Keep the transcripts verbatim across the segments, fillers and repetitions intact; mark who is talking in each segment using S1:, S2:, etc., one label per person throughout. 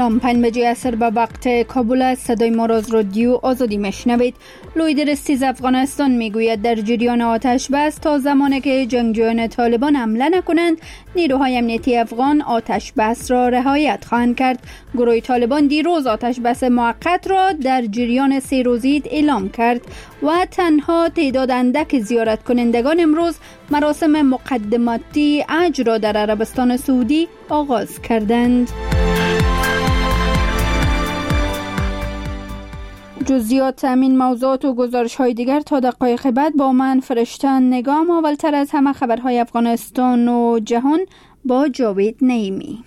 S1: سلام، پنج بجه عصر به وقت کابل است. صدای ما را از رادیو آزادی میشنوید. لویدرستیز افغانستان میگوید در جریان آتش بس تا زمانی که جنگجویان طالبان حمله نکنند، نیروهای امنیتی افغان آتش بس را رعایت خواهند کرد. گروه طالبان دیروز آتش بس موقت را در جریان سه روزی اعلام کرد و تنها تعداد اندک زیارت کنندگان امروز مراسم مقدماتی حج را در عربستان سعودی آغاز کردند. جزئیات همین موضوعات و گزارش های دیگر تا دقایق بعد با من فرشتن نگام. اولتر از همه خبرهای افغانستان و جهان با جاوید نعیمی.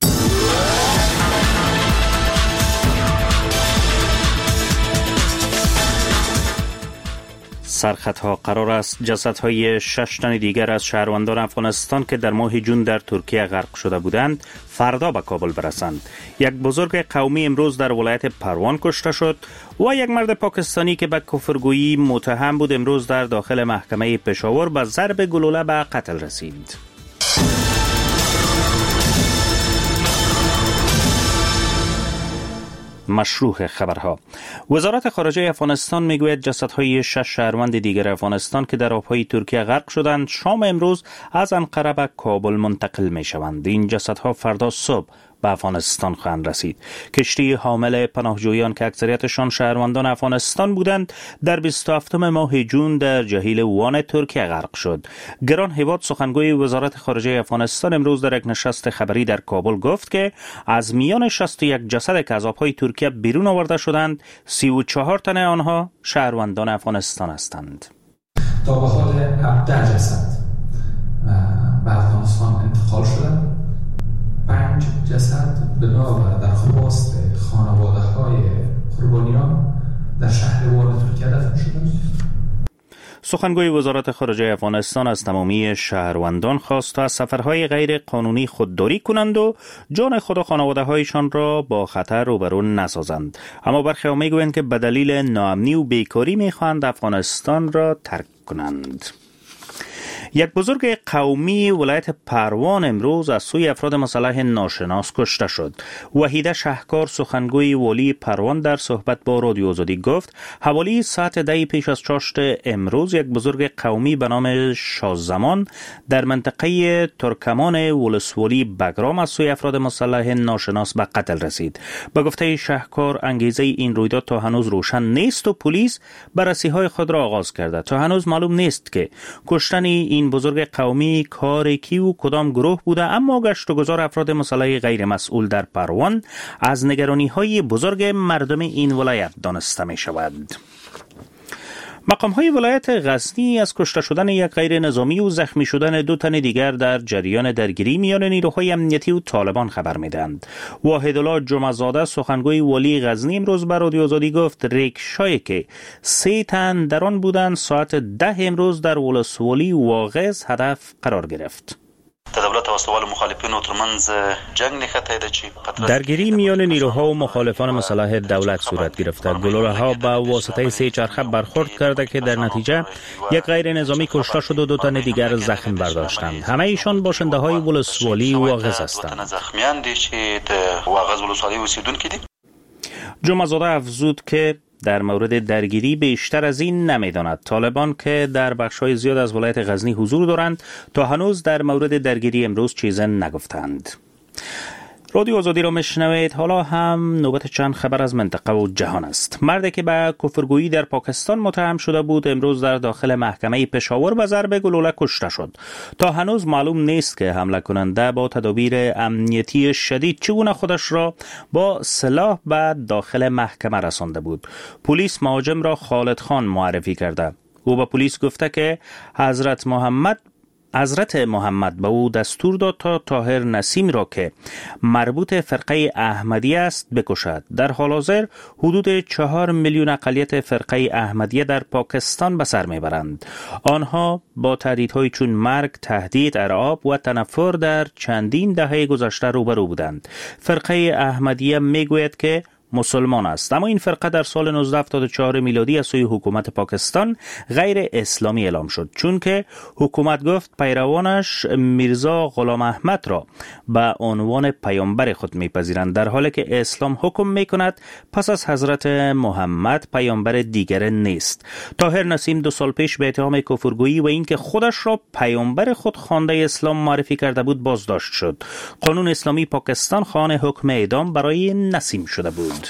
S2: سرخطها قرار است جسدهای شش تن دیگر از شهروندان افغانستان که در ماه جون در ترکیه غرق شده بودند فردا به کابل برسند. یک بزرگ قومی امروز در ولایت پروان کشته شد و یک مرد پاکستانی که به کفرگویی متهم بود امروز در داخل محکمه پشاور به ضرب گلوله به قتل رسید. مشروع خبرها. وزارت خارجه افغانستان میگوید جسدهای شش شهروند دیگر افغانستان که در آبهای ترکیه غرق شدند شام امروز از انقره به کابل منتقل می شوند. این جسدها فردا صبح به افغانستان خواهند رسید. کشتی حامل پناهجویان که اکثریتشان شهروندان افغانستان بودند در بیست و هفتم ماه جون در جهیل وان ترکیه غرق شد. گران هیواد سخنگوی وزارت خارجه افغانستان امروز در یک نشست خبری در کابل گفت که از میان شصت و یک جسد که از آبهای ترکیه بیرون آورده شدند سی و چهار تن آنها شهروندان افغانستان هستند.
S3: تا به حال هفده جسد به افغانستان انتقال شدند. پنج جسد بنا به درخواست خانواده های قربانیان در شهر وان ترکیه دفن شدند.
S2: سخنگوی وزارت خارجه افغانستان از تمامی شهروندان خواست تا از سفرهای غیر قانونی خودداری کنند و جان خود و خانواده هایشان را با خطر روبرو نسازند. اما برخی ها میگویند که به دلیل ناامنی و بیکاری میخواهند افغانستان را ترک کنند. یک بزرگ قومی ولایت پروان امروز از سوی افراد مسلح ناشناس کشته شد. وحیده شهکار سخنگوی والی پروان در صحبت با رادیو آزادی گفت حوالی ساعت ده پیش از چاشت امروز یک بزرگ قومی به نام شازمان در منطقه ترکمان ولسوالی بگرام از سوی افراد مسلح ناشناس به قتل رسید. به گفته شهکار انگیزه این رویداد تا هنوز روشن نیست و پلیس بررسی‌های خود را آغاز کرده. تا هنوز معلوم نیست که کشتن این بزرگ قومی کار کی و کدام گروه بوده، اما گشت و گذار افراد مسلح غیر مسئول در پروان از نگرانی‌های بزرگ مردم این ولایت دانسته می شود. مقام‌های ولایت غزنی از کشته شدن یک غیر نظامی و زخمی شدن دو تن دیگر در جریان درگیری میان نیروهای امنیتی و طالبان خبر میدهند. واحدالله جمعه‌زاده سخنگوی والی غزنی امروز به رادیو آزادی گفت ریکشایی که سه تن در آن بودند ساعت ده امروز در ولسوالی واغظ هدف قرار گرفت.
S4: دولت واستوال مخالفین و ترمنز جنگ نخطه ده چی
S2: درگیری میان نیروها و مخالفان مسلح دولت صورت گرفته. گلوله ها با واسطه سه چرخه برخورد کرده که در نتیجه یک غیر نظامی کشته شد و دو تن دیگر زخم برداشتند. همه ایشان باشنده های ولسوالی واغظ هستند.
S4: زخمیان دی چی واغظ ولسوالی اوسیدونکو دی.
S2: جمعه‌زاده افزود که در مورد درگیری بیشتر از این نمیداند. طالبان که در بخش‌های زیاد از ولایت غزنی حضور دارند تا هنوز در مورد درگیری امروز چیزی نگفتند. رادیو آزادی را میشنوید. حالا هم نوبت چند خبر از منطقه و جهان است. مردی که به کفرگویی در پاکستان متهم شده بود امروز در داخل محکمه پشاور به ضرب گلوله کشته شد. تا هنوز معلوم نیست که حمله کننده با تدابیر امنیتی شدید چگونه خودش را با سلاح به داخل محکمه رسانده بود. پلیس مهاجم را خالد خان معرفی کرده. او به پلیس گفته که حضرت محمد حضرت محمد به او دستور داد تا طاهر نسیم را که مربوط فرقه احمدیه است بکشد. در حال حاضر حدود چهار میلیون اقلیت فرقه احمدیه در پاکستان به سر میبرند. آنها با تهدیدهای چون مرگ، تهدید، ارعاب و تنفر در چندین دهه گذشته روبرو بودند. فرقه احمدیه میگوید که مسلمان است. اما این فرقه در سال نوزده هفتاد و چهار میلادی از سوی حکومت پاکستان غیر اسلامی اعلام شد، چون که حکومت گفت پیروانش میرزا غلام احمد را به عنوان پیامبر خود میپذیرند، در حالی که اسلام حکم میکند پس از حضرت محمد پیامبر دیگر نیست. طاهر نسیم دو سال پیش به اتهام کفرگویی و اینکه خودش را پیامبر خود خوانده اسلام معرفی کرده بود بازداشت شد. قانون اسلامی پاکستان خواهان حکم اعدام برای نسیم شده بود.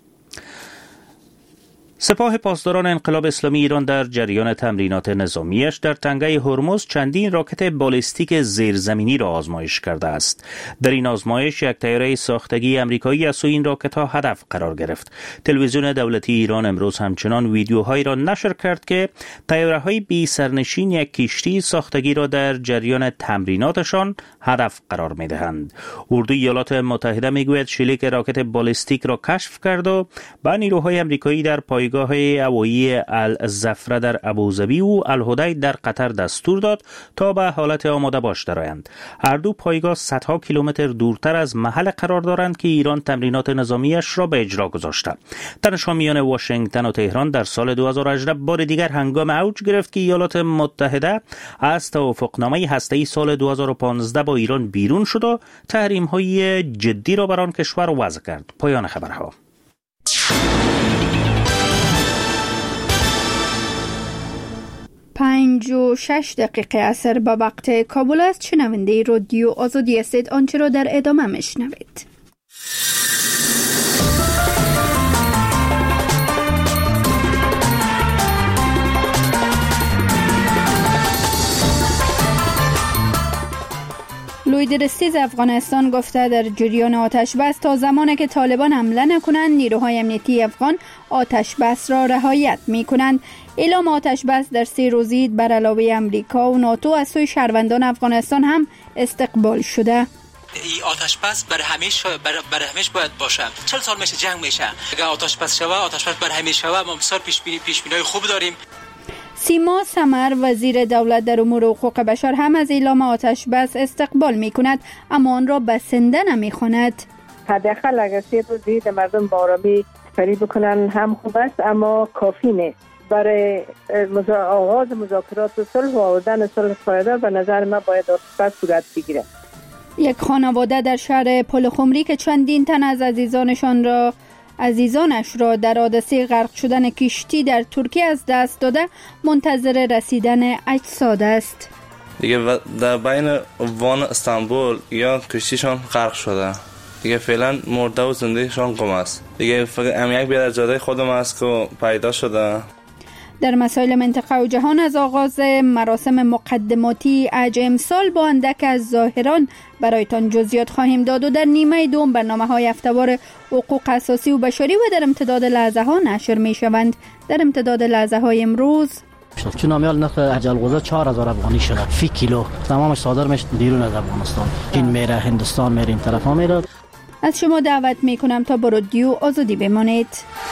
S2: سپاه پاسداران انقلاب اسلامی ایران در جریان تمرینات نظامیش در تنگه هرمز چندین راکت بالستیک زیرزمینی را آزمایش کرده است. در این آزمایش یک طیاره ساختگی آمریکایی از سوی این راکت ها هدف قرار گرفت. تلویزیون دولتی ایران امروز همچنان ویدیوهایی را نشر کرد که طیاره های بی سرنشین یک کشتی ساختگی را در جریان تمریناتشان هدف قرار می دهند. اردوی ایالات متحده می گوید شلیک راکت بالستیک را کشف کرد و به نیروهای آمریکایی در پای پایگاه هوایی الزفره در ابوظبی و الهدید در قطر دستور داد تا به حالت آماده باش درآیند. هر دو پایگاه صدها کیلومتر دورتر از محل قرار دارند که ایران تمرینات نظامیش را به اجرا گذاشته. تنش‌ها میان واشنگتن و تهران در سال دو هزار و هجده بار دیگر هنگام اوج گرفت که ایالات متحده از توافقنامه هسته‌ای سال دو هزار و پانزده با ایران بیرون شد و تحریم‌های جدی را بر آن کشور وضع کرد. پایان خبرها.
S1: پنج و شش دقیقه اثر به وقت کابل است. شنونده رادیو آزادی هستید. آنچه را در ادامه میشنوید. لویدرستیز افغانستان گفته در جریان آتش بس تا زمانی که طالبان حمله نکنند نیروهای امنیتی افغان آتش بس را رعایت می کنند. اعلام آتش بس در سه روزی بر علاوه امریکا و ناتو از سوی شهروندان افغانستان هم استقبال شده.
S5: این آتش بس بر همیشه بر, بر همیشه باید باشه. چند سال میشه جنگ میشه. اگر آتش بس شوه آتش بس بر همیشه شوه. ما بسیار پیش بینی پیش بینی خوب داریم.
S1: سیما سمر وزیر دولت در امور حقوق بشر هم از اعلام آتش بس استقبال می کند، اما آن را بسنده نمی خواند.
S6: حداقل اگر سه روز دید مردم با آرامی سپری بکنن هم خوب است، اما کافی نیست. برای آغاز مذاکرات و صلح و آوردن صلح پایدار به نظر من باید آتش بس صورت بگیره.
S1: یک خانواده در شهر پلخمری که چندین تن از عزیزانشان را عزیزانش را در حادثه غرق شدن کشتی در ترکیه از دست داده منتظر رسیدن اجساد است.
S7: دیگه در بین وان استانبول یا کشتیشان غرق شده. دیگه فعلا مرده و زندهشان گم است. دیگه فقط ام یک بیادر جاده خودم است که پیدا شده.
S1: در مسائل منطقه و جهان از آغاز مراسم مقدماتی عج امسال با اندک از ظاهران برایتان جزئیات خواهیم داد و در نیمه دوم برنامه‌های هفته‌وار حقوق اساسی و بشری و در امتداد لحظه ها نشر می شوند. در امتداد لحظه های امروز
S8: چون نامیال نرخ عجل غذا چهار هزار افغانی شده فی کیلو، تمامش صادر میشه بیرون از افغانستان. این میره هندوستان، میره این طرفا میره.
S1: از شما دعوت می کنم تا با رادیو آزادی بمانید.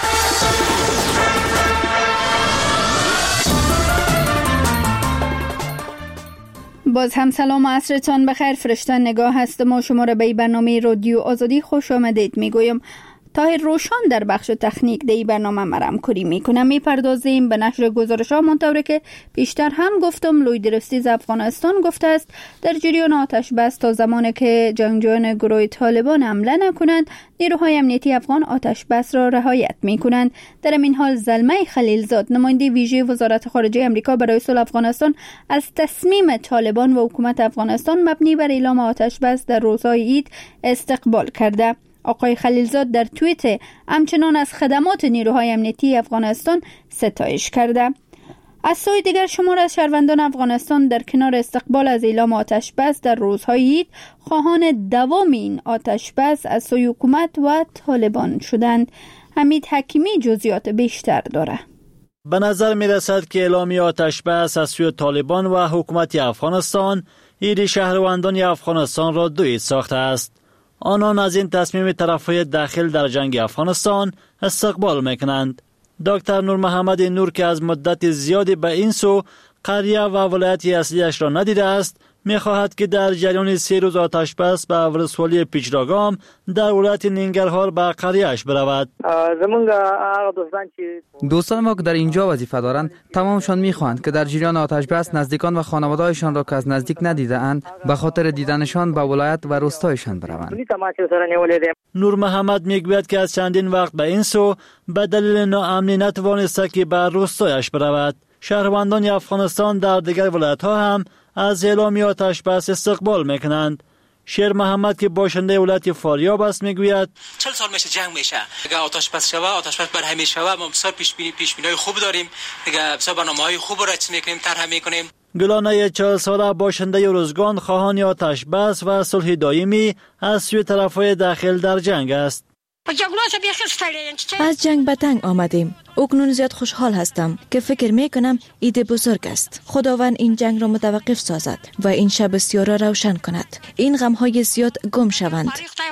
S1: باز هم سلام و عصرتان بخیر. فرشته نگاه هستم و شما را به برنامه رادیو آزادی خوش آمدید میگویم. طاهر روشان در بخش تکنیک دی برنامه مرام کری میکنم. میپردازیم به نشر گزارش ها منطوری که پیشتر هم گفتم لویدرستیز افغانستان گفته است در جریان آتش بس تا زمانی که جنگجویان گروه طالبان حمله نکنند نیروهای امنیتی افغان آتش بس را رعایت میکنند. در این حال زلمه خلیلزاد نماینده ویژه وزارت خارجه آمریکا برای صلح افغانستان از تصمیم طالبان و حکومت افغانستان مبنی بر اعلام آتش بس در روزهای عید استقبال کرده. آقای خلیلزاد در توییت همچنان از خدمات نیروهای امنیتی افغانستان ستایش کرده. از سوی دیگر شمار از شهروندان افغانستان در کنار استقبال از اعلام آتش بس در روزهای عید خواهان دوام این آتش بس از سوی حکومت و طالبان شدند. حمید حکیمی جزئیات بیشتر داره.
S9: به نظر می رسد که اعلامی آتش بس از سوی طالبان و حکومت افغانستان ایری شهروندان افغانستان را دویید ساخته است. آنان از این تصمیم طرفهای داخل در جنگ افغانستان استقبال میکنند. دکتر نور محمد نور که از مدت زیادی به این سو قریه و ولایت اصلیش را ندیده است می‌خواهد که در جریان سه روز آتش بس به ولسوالی پیچراگام در ولایت ننگرهار به قریه‌اش برود.
S10: دوستان ما که در اینجا وظیفه دارند تمامشان می‌خواهند که در جریان آتش بس نزدیکان و خانواده‌هایشان را که از نزدیک ندیده‌اند به خاطر دیدنشان به ولایت و روستایشان بروند.
S9: نور محمد میگوید که از چندین وقت به این سو به دلیل ناامنی نتوانسته که به روستایش برود. شهروندان افغانستان در دیگر ولایت‌ها هم از اعلام آتش بس استقبال میکنند. شیر محمد که باشنده ولایت فاریاب است میگوید
S5: چهل سال میشه جنگ میشه. اگه آتش بس شوه، آتش بس بر همیشه شوه، ما بسیار پیش بینی پیش بینی خوب داریم. دیگه بسیار برنامه‌های خوب رچ میکنیم، طرح میکنیم.
S9: گلانه چهل ساله باشنده روزگان خواهان آتش بس و صلح دائمی از سوی طرفهای داخل در جنگ است.
S11: از جنگ به تنگ آمدیم. اکنون زیاد خوشحال هستم که فکر میکنم ایده بزرگ است. خداوند این جنگ را متوقف سازد و این شب سیاه را روشن کند. این غمهای زیاد گم شوند.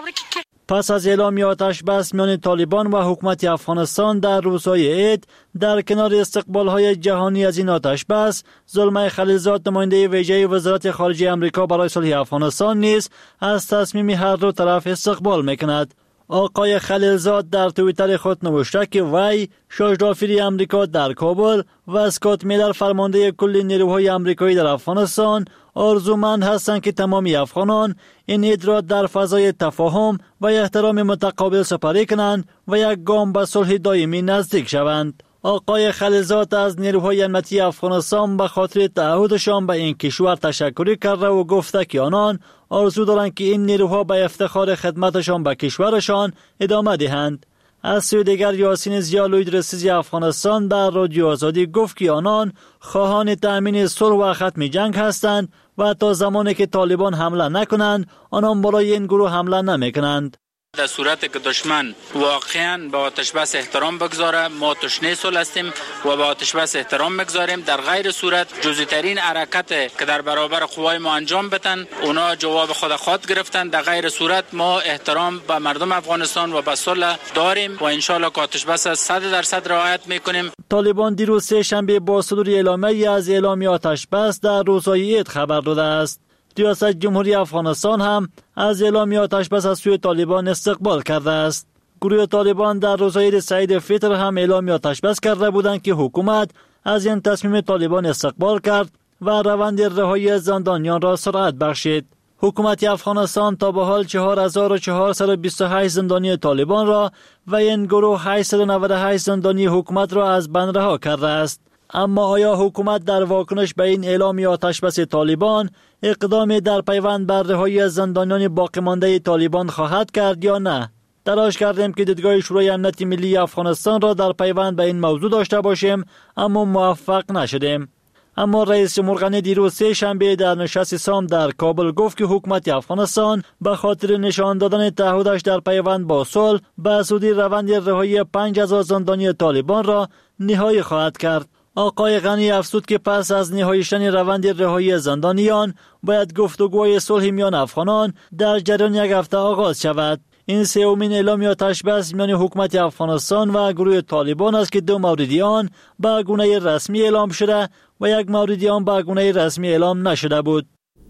S9: پس از اعلام آتش بس میان طالبان و حکومت افغانستان در روزهای عید، در کنار استقبال‌های جهانی از این آتش بس، زلمه خلیلزاد نماینده ویژه وزارت خارجه آمریکا برای صلح افغانستان نیز از تصمیم هر دو طرف استقبال میکند. آقای خلیلزاد در توییتر خود نوشته که وی شاهدافیر آمریکا در کابل و اسکات میلر فرمانده کل نیروهای آمریکایی در افغانستان آرزومند هستند که تمام افغانان این عید را در فضای تفاهم و احترام متقابل سپری کنند و یک گام به صلح دائمی نزدیک شوند. آقای خلیلزاد از نیروهای امنیتی افغانستان به خاطر تعهدشان به این کشور تشکر کرده و گفته که آنان آرزو دارند که این نیروها به افتخار خدمتشان به کشورشان ادامه دهند. از سوی دیگر یاسین ضیا لوید رئیس افغانستان در رادیو آزادی گفت که آنان خواهان تأمین صلح و ختم جنگ هستند و تا زمانی که طالبان حمله نکنند آنان برای این گروه حمله نمیکنند.
S12: در صورتی که دشمن واقعا به آتش بس احترام بگذاره، ما تشنه صلح هستیم و به آتش بس احترام بگذاریم. در غیر صورت جزئی ترین حرکت که در برابر قوای ما انجام بدن اونا جواب خود خود گرفتن. در غیر صورت ما احترام به مردم افغانستان و به صلح داریم و ان شاء الله که آتش بس صد درصد رعایت میکنیم.
S9: طالبان دیروز سه شنبه با صدور اعلامیه از اعلام آتش بس در روزهای عید خبر داده است. ریاست جمهوری افغانستان هم از اعلام آتش بس از سوی طالبان استقبال کرده است. گروه طالبان در روزهای عید سعید فطر هم اعلام آتش بس کرده بودند که حکومت از این تصمیم طالبان استقبال کرد و روند رهایی زندانیان را سرعت بخشید. حکومت افغانستان تا به حال چهار هزار و چهارصد و بیست و هشت زندانی طالبان را و این گروه هشتصد و نود و هشت زندانی حکومت را از بند رها کرده است. اما آیا حکومت در واکنش به این اعلام آتش بس طالبان اقدامی در پیوند بر رهایی زندانیان باقی مانده طالبان خواهد کرد یا نه؟ تلاش کردیم که دیدگاه شورای امنیت ملی افغانستان را در پیوند به این موضوع داشته باشیم اما موفق نشدیم. اما رئیس جمهور غنی دیروز سه شنبه در نشست سام در کابل گفت که حکومت افغانستان به خاطر نشان دادن تعهدش در پیوند با صلح به زودی روند رهایی پنج هزار زندانی طالبان را نهایی خواهد کرد. آقای غنی افزود که پس از نهایی شدن روند رهایی زندانیان باید گفتگوهای صلح میان افغانان در جریان یک هفته آغاز شود. این سومین اعلام آتش بس میان حکومت افغانستان و گروه طالبان است که دو موردی آن به گونه رسمی اعلام شده و یک موردی آن به گونه رسمی اعلام نشده بود.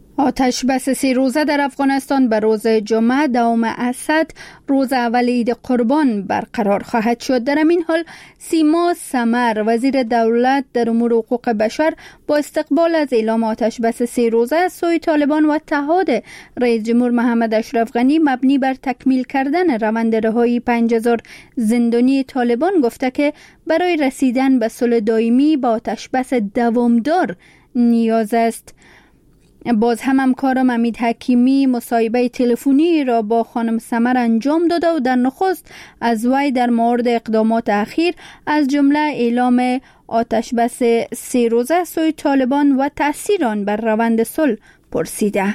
S1: آتش بس سه روزه در افغانستان به روز جمعه دوم اسد روز اول عید قربان برقرار خواهد شد. در این حال سیما سمر وزیر دولت در امور حقوق بشر با استقبال از اعلام آتش بس سه روزه از سوی طالبان و تعهد رئیس جمهور محمد اشرف غنی مبنی بر تکمیل کردن روند رهایی پنج هزار زندانی طالبان گفته که برای رسیدن به صلح دائمی با آتش بس دوامدار نیاز است. باز هم همکارم امید حکیمی مصاحبه تلفنی را با خانم سمر انجام داده و در نخست از وی در مورد اقدامات اخیر از جمله اعلام آتش بس سه روزه سوی طالبان و تأثیر آن بر روند صلح پرسیده.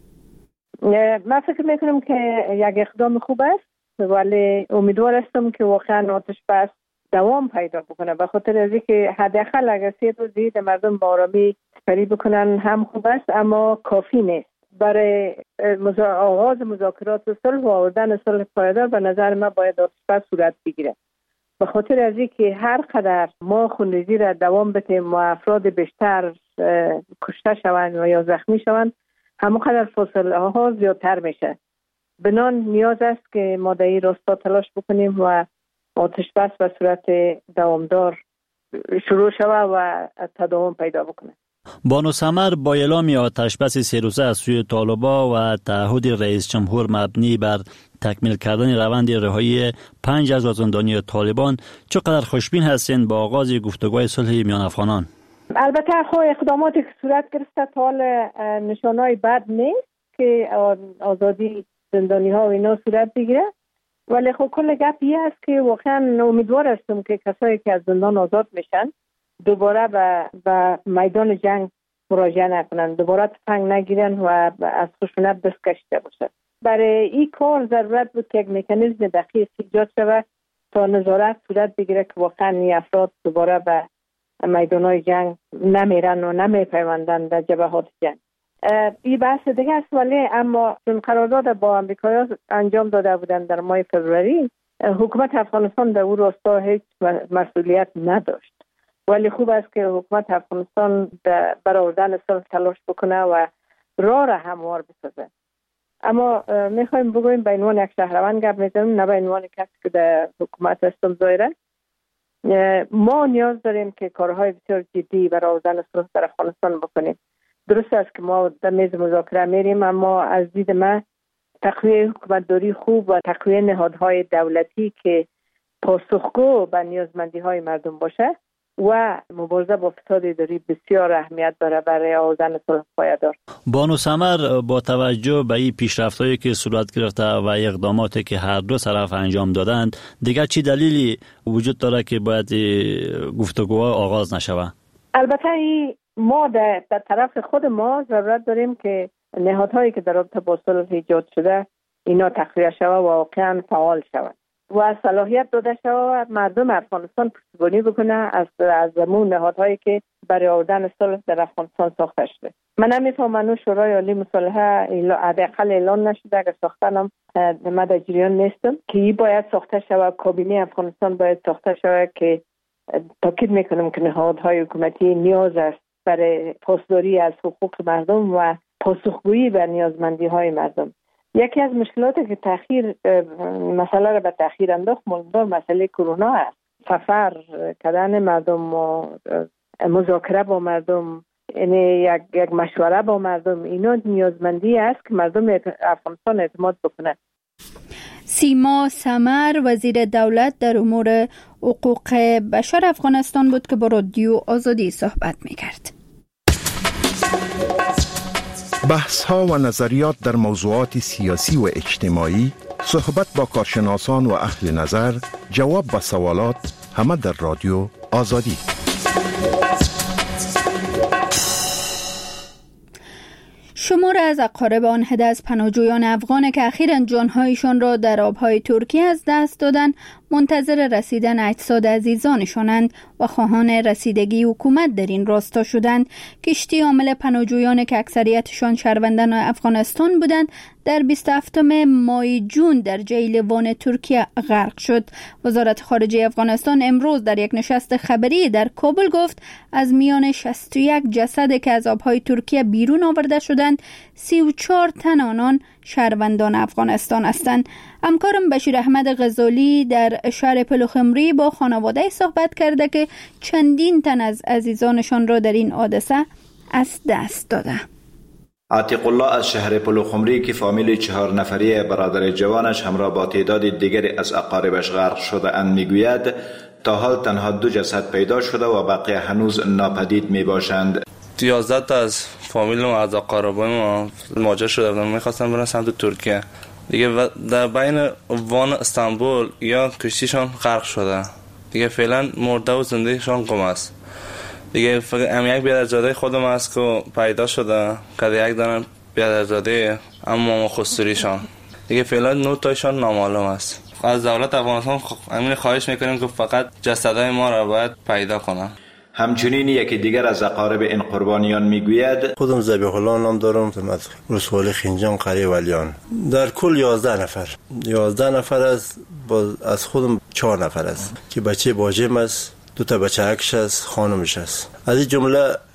S6: من فکر میکنم که یک اقدام خوب است ولی امیدوار هستم که واقعا آتش بس دوام پیدا بکنه، به خاطر از اینکه حداقل اگر سه روز دید مردم با آرامی سپری بکنن هم خوب است اما کافی نیست. برای آغاز مذاکرات و صلح و آوردن صلح پایدار به نظر من باید آتش بس صورت بگیره، به خاطر از اینکه هر قدر ما خونریزی را دوام بدیم و افراد بیشتر کشته شوند و یا زخمی شوند همونقدر فاصله ها زیادتر میشه. بنان نیاز است که ما در این راستا تلاش بکنیم و آتش بس به صورت دوامدار شروع شود و تداوم پیدا بکنه.
S9: بانو سمر با اعلام آتش بس سه روزه از سوی طالبان و تعهد رئیس جمهور مبنی بر تکمیل کردن روند رهایی پنج از زندانی طالبان، چقدر خوشبین هستین با آغاز گفتگوهای صلح میان افغانان؟
S6: البته خو اقداماتی که صورت گرفته تا حال نشانهای بد نیست که آزادی زندانی ها و اینا صورت بگیره، ولی خب کل گپ این است که واقعا امیدوار هستم که کسایی که از زندان آزاد میشن دوباره به به میدان جنگ مراجعه نکنن، دوباره تفنگ نگیرن و از خشونت دست کشیده باشن. برای این کار ضرورت بود که یک مکانیزم دقیق ایجاد شود تا نظارت صورت بگیره که واقعا این افراد دوباره به میدان‌های جنگ نمیرن و نمیپیوندن در جبهات جنگ. این بحث دیگه است، ولی اما چون قرارداد با امریکایی انجام داده بودن در ماه فوریه، حکومت افغانستان در اون راستا هیچ مسئولیت نداشت، ولی خوب است که حکومت افغانستان برای آوردن صلح تلاش بکنه و راه را هموار بسازه. اما میخوایم بگویم به عنوان یک شهروند گپ میزنیم، نه به عنوان کسی که در حکومت هستم ظاهرا. ما نیاز داریم که کارهای بسیار جدی برای آوردن صلح در افغانستان بکنیم. درست است که ما در میز مذاکره میریم، اما از دید من تقویه حکومتداری خوب و تقویه نهادهای دولتی که پاسخگو به نیازمندی های مردم باشه و مبارزه با فساد اداری بسیار اهمیت داره برای آوردن صلح پایدار.
S9: بانو سمر، با توجه به این پیشرفت‌هایی که صورت گرفته و اقداماتی که هر دو طرف انجام دادند، دیگر چی دلیلی وجود داره که باید گفتگوها آغاز نشود؟
S6: البته این ما در طرف خود ما ضرورت داریم که نهادهایی که در رابطه با صلح ایجاد شده اینا تقویه شود و واقعا فعال شود و صلاحیت داده شود و مردم افغانستان پشتیبانی بکنه از از همون نهادهایی که برای آوردن صلح در افغانستان ساخته شده. من نمیفهمم انو شورای عالی مصالحه حداقل اعلان نشده، اگر ساختنم من در جریان نیستم که این باید ساخته شود. کابینه افغانستان باید ساخته شود که تاکید میکنم که نهادهای حکومتی نیاز است برای پاسداری از حقوق مردم و پاسخگویی به نیازمندی های مردم. یکی از مشکلاتی که تأخیر مسئله را به تأخیر انداخت مولدار مسئله کرونا است. سفر کردن مردم و مذاکره با مردم، یعنی یک یک مشوره با مردم، اینا نیازمندی است که مردم افغانستان اعتماد بکنند.
S1: سیما سمر، وزیر دولت در امور حقوق بشر افغانستان بود که با رادیو آزادی صحبت می‌کرد.
S13: بحث ها و نظریات در موضوعات سیاسی و اجتماعی، صحبت با کارشناسان و اهل نظر، جواب به سوالات، همه در رادیو آزادی.
S1: شمار از اقارب آن هده از پناهجویان افغان که اخیراً جانهایشان را در آبهای ترکیه از دست دادند منتظر رسیدن اجساد عزیزانشانند و خواهان رسیدگی حکومت در این راستا شدند. کشتی حامل پناهجویان که اکثریتشان شهروندان افغانستان بودند در بیست و هفتم ماه جون در جیلوان ترکیه غرق شد. وزارت خارجه افغانستان امروز در یک نشست خبری در کابل گفت از میان شصت و یک جسد که از آبهای ترکیه بیرون آورده شدند، سی و چهار تن آنان شهروندان افغانستان هستند. همکارم بشیر احمد غزالی در شهر پلوخمری با خانواده صحبت کرده که چندین تن از عزیزانشان را در این حادثه از دست داده.
S14: عتیق الله از شهر پلوخمری که فامیل چهار نفری برادر جوانش همراه با تعداد دیگری از اقاربش غرق شده اند میگوید تا حال تنها دو جسد پیدا شده و بقیه هنوز ناپدید می باشند.
S7: یازده تا از فامیل و از اقاربای ما مهاجر شده بودن، میخواستن برن سمت ترکیه دیگه. در بین وان استانبول یا کشتیشان غرق شده دیگه. فعلا مرده و زندهشان گم است دیگه. فقط هم یک بیادرزاده خودم است که پیدا شده که یک دانه بیادرزاده اما خستوریشان دیگه. فعلا نه تایشان نامعلوم است. از دولت افغانستان همین خواهش میکنیم که فقط جسدهای ما را باید پیدا کنن.
S14: همچنین یکی دیگر از اقارب این قربانیان میگوید
S15: خودم ذبیح الله نام دارم، از ولسوالی خنجان قریه ولیان. در کل یازده نفر یازده نفر از از خودم چهار نفر است که بچه باجم است، دو تا بچه اکش است، خانمش است. از این جمله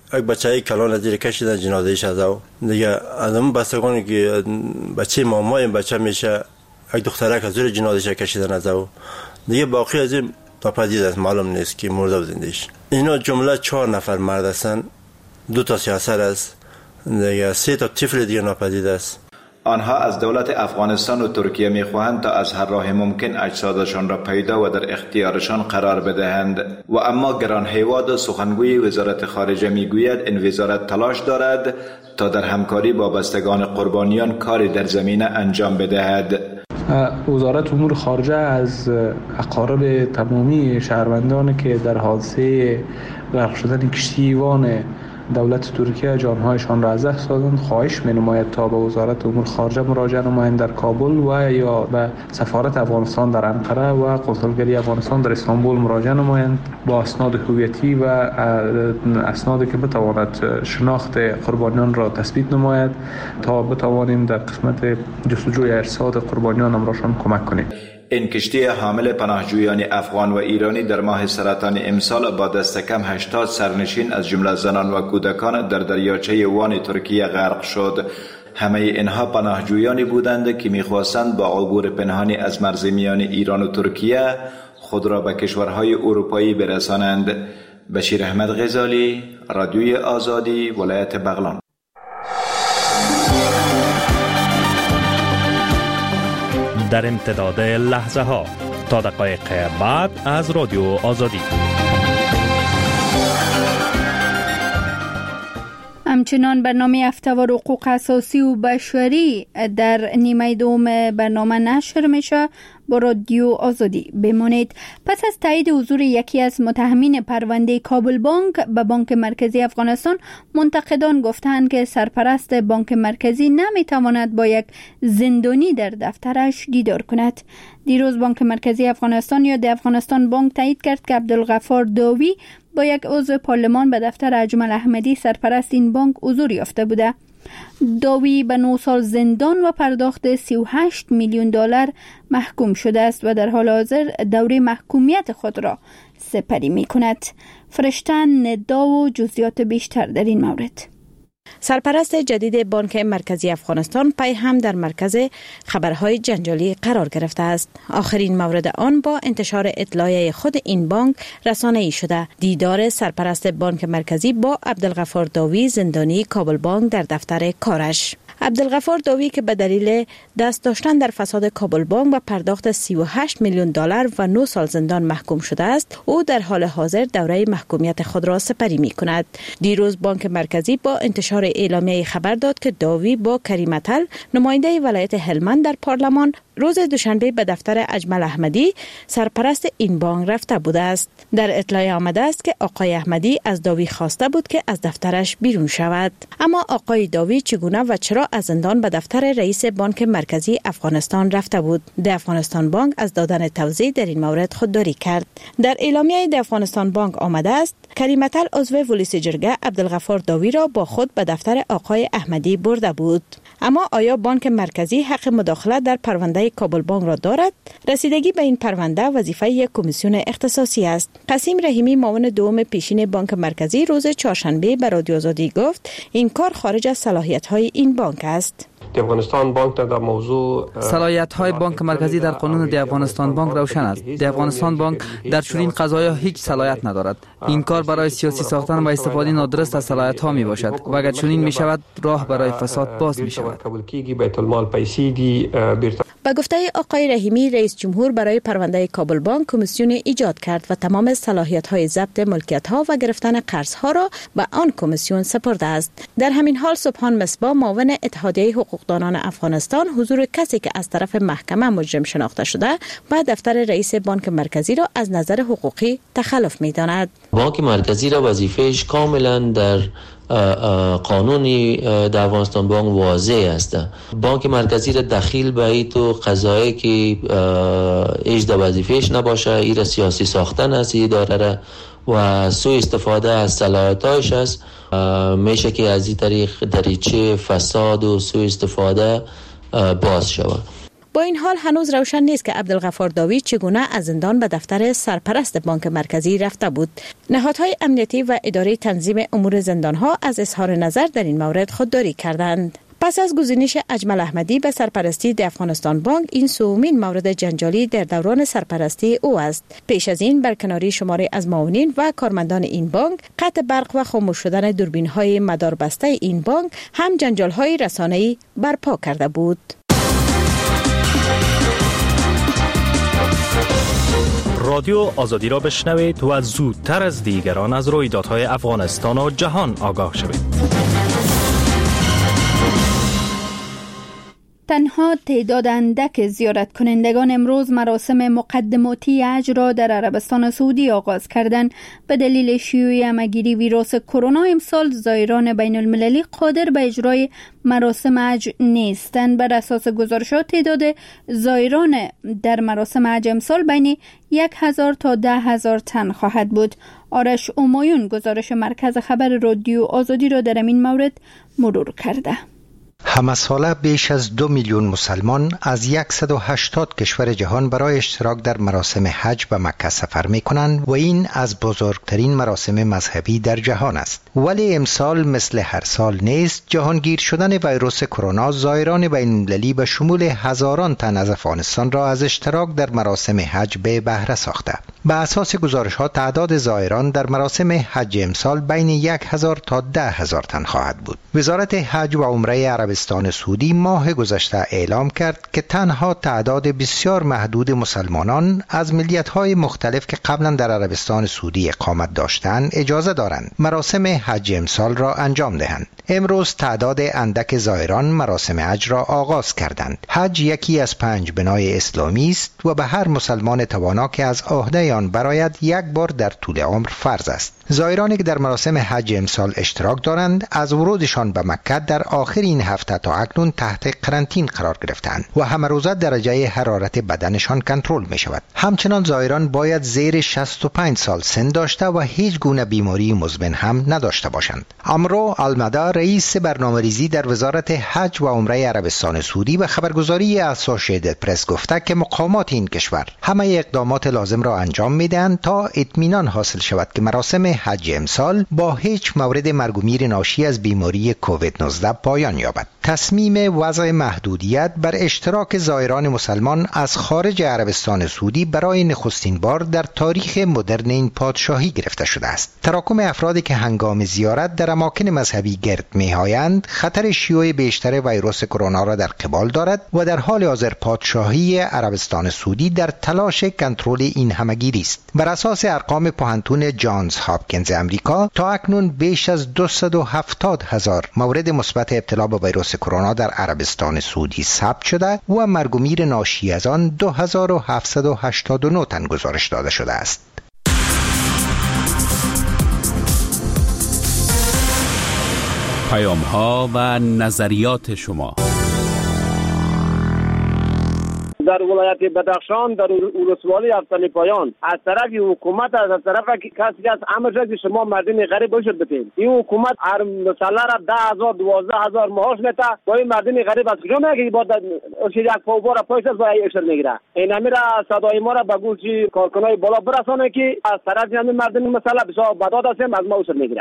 S15: یک بچه کلان از زیر کشیدن جنازه‌اش از او دیگه. آدم بستگانی که بچه مامای بچه میشه، یک دخترک از زیر جنازه‌اش کشیدن از او دیگه. باقی از این ناپدید است، معلوم نیست که مرده و زنده‌اش. اینا جمله چهار نفر مرد هستند، دو تا سیاست است دیگه، سه تا طفل دیگه ناپدید است.
S14: آنها از دولت افغانستان و ترکیه می‌خواهند تا از هر راه ممکن اجسادشان را پیدا و در اختیارشان قرار بدهند و اما گران هیواد سخنگوی وزارت خارجه میگوید این وزارت تلاش دارد تا در همکاری با بستگان قربانیان کاری در زمینه انجام بدهد.
S3: وزارت امور خارجه از اقارب تمامی شهروندان که در حادثه غرق شدن کشتی وان دولت ترکیه جانهایشان را از دست دادند خواهش می‌نماید تا به وزارت امور خارجه مراجعه نمایند در کابل و یا به سفارت افغانستان در انقره و کنسولگری افغانستان در استانبول مراجعه نمایند با اسناد هویتی و اسنادی که بتواند شناخت قربانیان را تثبیت نماید تا بتوانیم در قسمت جستجوی ارصاد قربانیان امراشان کمک کنیم.
S14: این کشتی حامل پناهجویان افغان و ایرانی در ماه سرطان امسال با دست کم هشتاد سرنشین از جمله زنان و کودکان در دریاچه وان ترکیه غرق شد. همه اینها پناهجویانی بودند که می‌خواستند با عبور پنهانی از مرز میان ایران و ترکیه خود را به کشورهای اروپایی برسانند. بشیر احمد غزالی، رادیوی آزادی، ولایت بغلان.
S2: در امتداد لحظه ها تا دقایق بعد از رادیو آزادی.
S1: همچنان برنامه هفته‌وار حقوق اساسی و بشری در نیمه دوم برنامه نشر میشه. با رادیو آزادی بمانید. پس از تایید حضور یکی از متهمین پرونده کابل بانک به بانک مرکزی افغانستان، منتقدان گفتند که سرپرست بانک مرکزی نمیتواند با یک زندانی در دفترش دیدار کند. دیروز بانک مرکزی افغانستان یا د افغانستان بانک تایید کرد که عبدالغفار داوی با یک عضو پارلمان به دفتر اجمل احمدی سرپرست این بانک حضور یافته بوده. داوی به نه سال زندان و پرداخت سی و هشت میلیون دلار محکوم شده است و در حال حاضر دوره محکومیت خود را سپری می کند. فرشتن ندا و جزئیات بیشتر در این مورد.
S16: سرپرست جدید بانک مرکزی افغانستان پی هم در مرکز خبرهای جنجالی قرار گرفته است. آخرین مورد آن با انتشار اطلاعیه خود این بانک رسانه‌ای شده. دیدار سرپرست بانک مرکزی با عبدالغفار داوی زندانی کابل بانک در دفتر کارش. عبدالغفار داوی که به دلیل دست داشتن در فساد کابل بانک و پرداخت سی و هشت میلیون دلار و نه سال زندان محکوم شده است، او در حال حاضر دوره محکومیت خود را سپری می کند. دیروز بانک مرکزی با انتشار اعلامیه خبر داد که داوی با کریم تل، نماینده ولایت هلمند در پارلمان، روز دوشنبه به دفتر اجمل احمدی سرپرست این بانک رفته بوده است. در اطلاع آمده است که آقای احمدی از داوی خواسته بود که از دفترش بیرون شود. اما آقای داوی چگونه و چرا از زندان به دفتر رئیس بانک مرکزی افغانستان رفته بود؟ د افغانستان بانک از دادن توضیح در این مورد خودداری کرد. در اعلامیه د افغانستان بانک آمده است کریم تل عضو ولایت جرگه عبدالغفار داوی را با خود به دفتر آقای احمدی برده بود. اما آیا بانک مرکزی حق مداخله در پرونده کابل بانک را دارد؟ رسیدگی به این پرونده وظیفه یک کمیسیون اختصاصی است. قاسم رحیمی معاون دوم پیشین بانک مرکزی روز چهارشنبه به رادیو آزادی گفت این کار خارج از صلاحیت‌های این بانک است.
S17: افغانستان بانک در موضوع
S10: صلاحیت‌های بانک مرکزی در قانون د افغانستان بانک روشن است. د افغانستان بانک در چنین قضایا هیچ صلاحیت ندارد. این کار برای سیاسی ساختن و استفاده نادرست از صلاحیت‌ها میباشد و اگر چنین میشود راه برای فساد باز میشود.
S16: با گفته آقای رحیمی، رئیس جمهور برای پرونده کابل بانک کمیسیون ایجاد کرد و تمام صلاحیت‌های ضبط ملکیت‌ها و گرفتن قرض‌ها را به آن کمیسیون سپرده است. در همین حال سبحان مصباح معاون اتحادیه حقوقدانان افغانستان حضور کسی که از طرف محکمه مجرم شناخته شده و دفتر رئیس بانک مرکزی را از نظر حقوقی تخلف می‌داند.
S18: بانک مرکزی را وظیفه‌اش کاملا در قانونی در افغانستان بانک واضح است. بانک مرکزی را دخیل به این تو قضایی که اجرا وظیفه‌اش نباشه، این را سیاسی ساختن است اداره را و سوء استفاده از صلاحیت‌هاش است. میشه که از این طریق دریچه فساد و سوء استفاده باز شود.
S16: با این حال هنوز روشن نیست که عبدالغفار داوی چگونه از زندان به دفتر سرپرست بانک مرکزی رفته بود. نهادهای امنیتی و اداره تنظیم امور زندانها از اظهار نظر در این مورد خودداری کردند. پس از گزینش اجمل احمدی به سرپرستی د افغانستان بانک، این سومین مورد جنجالی در دوران سرپرستی او است. پیش از این برکناری شماری از معاونین و کارمندان این بانک، قطع برق و خاموش شدن دوربین‌های مداربسته این بانک هم جنجال‌های رسانه‌ای برپا کرده بود.
S19: رادیو آزادی را بشنوید و زودتر از دیگران از رویدادهای افغانستان و جهان آگاه شوید.
S1: تنها تعداد اندک زیارت کنندگان امروز مراسم مقدماتی حج را در عربستان سعودی آغاز کردند. به دلیل شیوع همه‌گیری ویروس کرونا امسال زائران بین المللی قادر به اجرای مراسم حج نیستند. بر اساس گزارشات تعداد زائران در مراسم حج امسال بین یک هزار تا ده هزار تن خواهد بود. آرش امایون گزارش مرکز خبر رادیو آزادی را در این مورد مرور کرده.
S20: همه ساله بیش از دو میلیون مسلمان از صد و هشتاد کشور جهان برای اشتراک در مراسم حج به مکه سفر می کنند و این از بزرگترین مراسم مذهبی در جهان است. ولی امسال مثل هر سال نیست. جهانگیر شدن ویروس کرونا زائران بین المللی به شمول هزاران تن از افغانستان را از اشتراک در مراسم حج به بهره ساخته. به اساس گزارش ها تعداد زائران در مراسم حج امسال بین یک هزار تا ده هزار تن خواهد بود. وزارت حج و عمره عربستان سعودی ماه گذشته اعلام کرد که تنها تعداد بسیار محدود مسلمانان از ملیت‌های مختلف که قبلا در عربستان سعودی اقامت داشتند اجازه دارند مراسم حج امسال را انجام دهند. امروز تعداد اندک زائران مراسم حج را آغاز کردند. حج یکی از پنج بنای اسلامی است و به هر مسلمان توانا که از عهده آن برآید یک بار در طول عمر فرض است. زائرانی که در مراسم حج امسال اشتراک دارند از ورودشان به مکه در آخر این هفته تا اکنون تحت قرنطینه قرار گرفتند و همه روزه درجه حرارت بدنشان کنترل می شود. همچنان زائران باید زیر شصت و پنج سال سن داشته و هیچ گونه بیماری مزمن هم نداشته باشند. امرو المدا رئیس برنامه‌ریزی در وزارت حج و عمره عربستان سعودی به خبرگزاری اسوسییتد پرس گفته که مقامات این کشور همه اقدامات لازم را انجام میدهند تا اطمینان حاصل شود که مراسم حج امسال با هیچ مورد مرگ و میر ناشی از بیماری کووید نوزده پایان یابد. تصمیم وضع محدودیت بر اشتراک زائران مسلمان از خارج عربستان سعودی برای نخستین بار در تاریخ مدرن این پادشاهی گرفته شده است. تراکم افرادی که هنگام زیارت در اماکن مذهبی گرد می‌آیند خطر شیوع بیشتر ویروس کرونا را در قبال دارد و در حال حاضر پادشاهی عربستان سعودی در تلاش کنترل این همه‌گیری است. بر اساس ارقام پوهنتون جانز هاپکینز امریکا تا اکنون بیش از دویست و هفتاد هزار مورد مثبت ابتلا به ویروس کرونا در عربستان سعودی ثبت شده و مرگ و میر ناشی از آن دو هزار و هفتصد و هشتاد و نه تن گزارش داده شده است.
S21: پیام ها و نظریات شما
S22: در ولایت بدخشان در ولسوالی افتانی پایان از طرف حکومت از طرف کسی از امر که شما مردم غریب باشد بتین این حکومت هر مسئله را ده هزار دوازده هزار معاش میده با این مردم غریب از کجا میگه با یک پاوبار پایس از برای اکشن میگیره این امیر صدای ما را به گوش کارکنای بالا برسانه که از طرف این مردم مسئله بسیار بداد است از ما اکشن میگیره.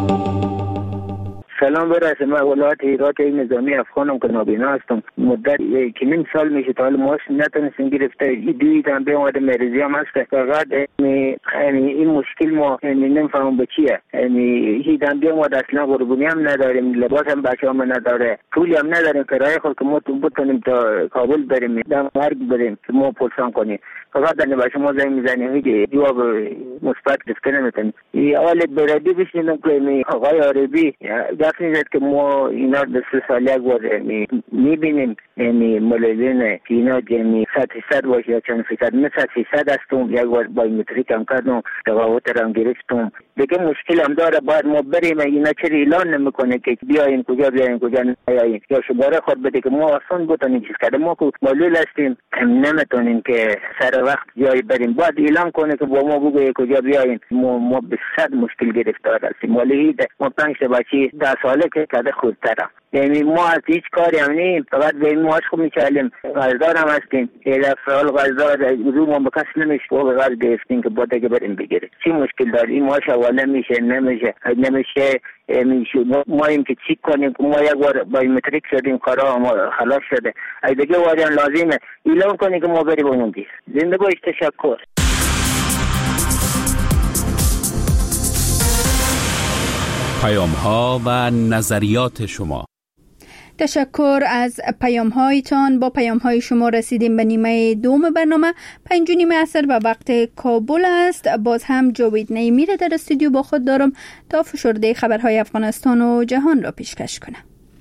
S23: سلام برسه. من ولایت هرات نظامی افغانم که نابینا هستم. مدت یک نیم سال میشه تا حال معاش نتونستم گرفته. دوی هم به اومده مریضی هم هست. فقط این مشکل ما نمیفهمم به چیه. هیچ هم به اومده اصلا قربونی هم نداریم. لباس هم بچه هم نداره. پولی هم نداریم. کرایه خود که ما بتونیم تا کابل بریم. در مرگ بریم که ما پرسان کنیم. فقط در بچه ما زنگ میزنیم. هیچ جواب مثبت گرفته نمیتونیم. اول برادی بشنیدم که آقای عربی دفعه نیست که ما اینا به سه سال یک بار میبینیم یعنی مولدین که اینا یعنی صد فیصد باشه یا چند فیصد من صد فیصد هستم یک بار بایومتریک هم کردم تقاوت رو هم گرفتم دیگه مشکل هم داره باید ما بریم اینا چرا اعلان نمیکنه که بیاین کجا بیاین کجا نیاین یا شماره خود بده که ما اصلا بتونیم چیز کرده ما که معلول هستیم نمیتونیم که سر وقت جایی بریم باید اعلام کنه که با ما بگه کجا بیاین. ما, ما به صد مشکل گرفتار هستیم. ولی ما پنج تا بچه ده ساله که کده خودتره، یعنی ما از هیچ کاری هم نیم، فقط به این ماش خوب میچالیم. غزدار هم هستیم، این افرال غزدار رو ما بکس نمیشه و به غزد گرفتیم که باید اگه بریم بگیره. چی مشکل داری؟ این ماش اول نمیشه نمیشه نمیشه میشه ما این که چی کنیم؟ ما یک بار بایومتریک شدیم، کارا ما خلاص شده. اگه دیگه واریان لازمه اعلام کنیم که ما بریم اون دیر. زنده باش. تشکر.
S21: پیام ها و نظریات شما.
S1: تشکر از پیام هایتان. با پیام های شما رسیدیم به نیمه دوم برنامه. پنج و نیم عصر و وقت کابل است. باز هم جاوید نیمی در استودیو با خود دارم تا فشرده خبرهای افغانستان و جهان را پیشکش کنم.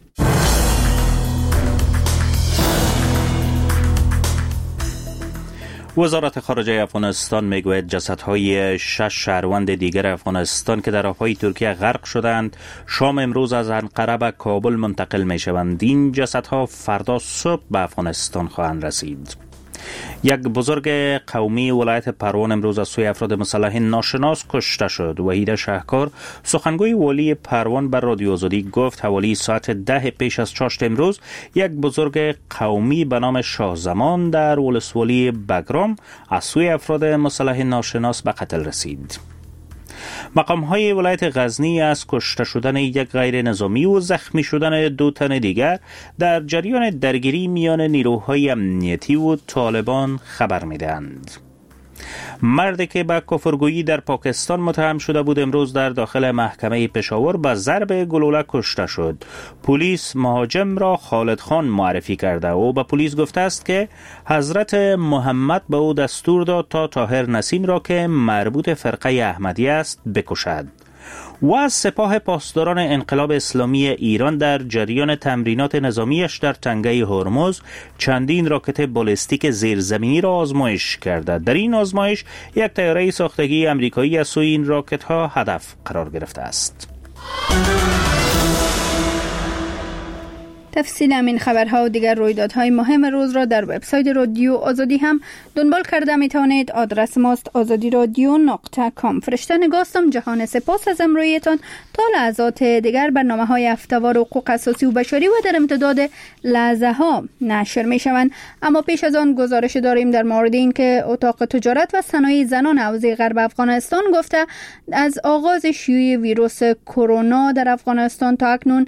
S2: وزارت خارجه افغانستان میگوید جسدهای شش شهروند دیگر افغانستان که در آبهای ترکیه غرق شدند شام امروز از انقره به کابل منتقل می شوند. این جسدها فردا صبح به افغانستان خواهند رسید. یک بزرگ قومی ولایت پروان امروز از سوی افراد مسلح ناشناس کشته شد. وحید شهکار سخنگوی والی پروان بر رادیو آزادی گفت حوالی ساعت ده پیش از چاشت امروز یک بزرگ قومی به نام شاه زمان در ولسوالی بگرام از سوی افراد مسلح ناشناس به قتل رسید. مقام‌های ولایت غزنی از کشته شدن یک غیر نظامی و زخمی شدن دو تن دیگر در جریان درگیری میان نیروهای امنیتی و طالبان خبر می‌دهند. مردی که به کفرگویی در پاکستان متهم شده بود امروز در داخل محکمه پشاور به ضرب گلوله کشته شد. پلیس مهاجم را خالد خان معرفی کرده و به پلیس گفته است که حضرت محمد به او دستور داد تا طاهر نسیم را که مربوط فرقه احمدی است بکشد. و از سپاه پاسداران انقلاب اسلامی ایران در جریان تمرینات نظامیش در تنگه هرمز چندین راکت بالستیک زیرزمینی را آزمایش کرده. در این آزمایش یک طیاره ساختگی آمریکایی از سوی این راکت ها هدف قرار گرفته است.
S1: تفصیل همین خبرها و دیگر رویدادهای مهم روز را در وبسایت رادیو آزادی هم دنبال کرده می توانید. آدرس ماست آزادی رادیو نقطه کام. فرشته نگاستم. جهان سپاس از امرویتان. تا لحظات دیگر برنامه های هفته‌وار حقوق اساسی و بشری و در امتداد لحظه ها نشر می شوند. اما پیش از آن گزارش داریم در مورد این که اتاق تجارت و صنایع زنان حوزه غرب افغانستان گفته از آغاز شیوع ویروس کرونا در افغانستان تا اکنون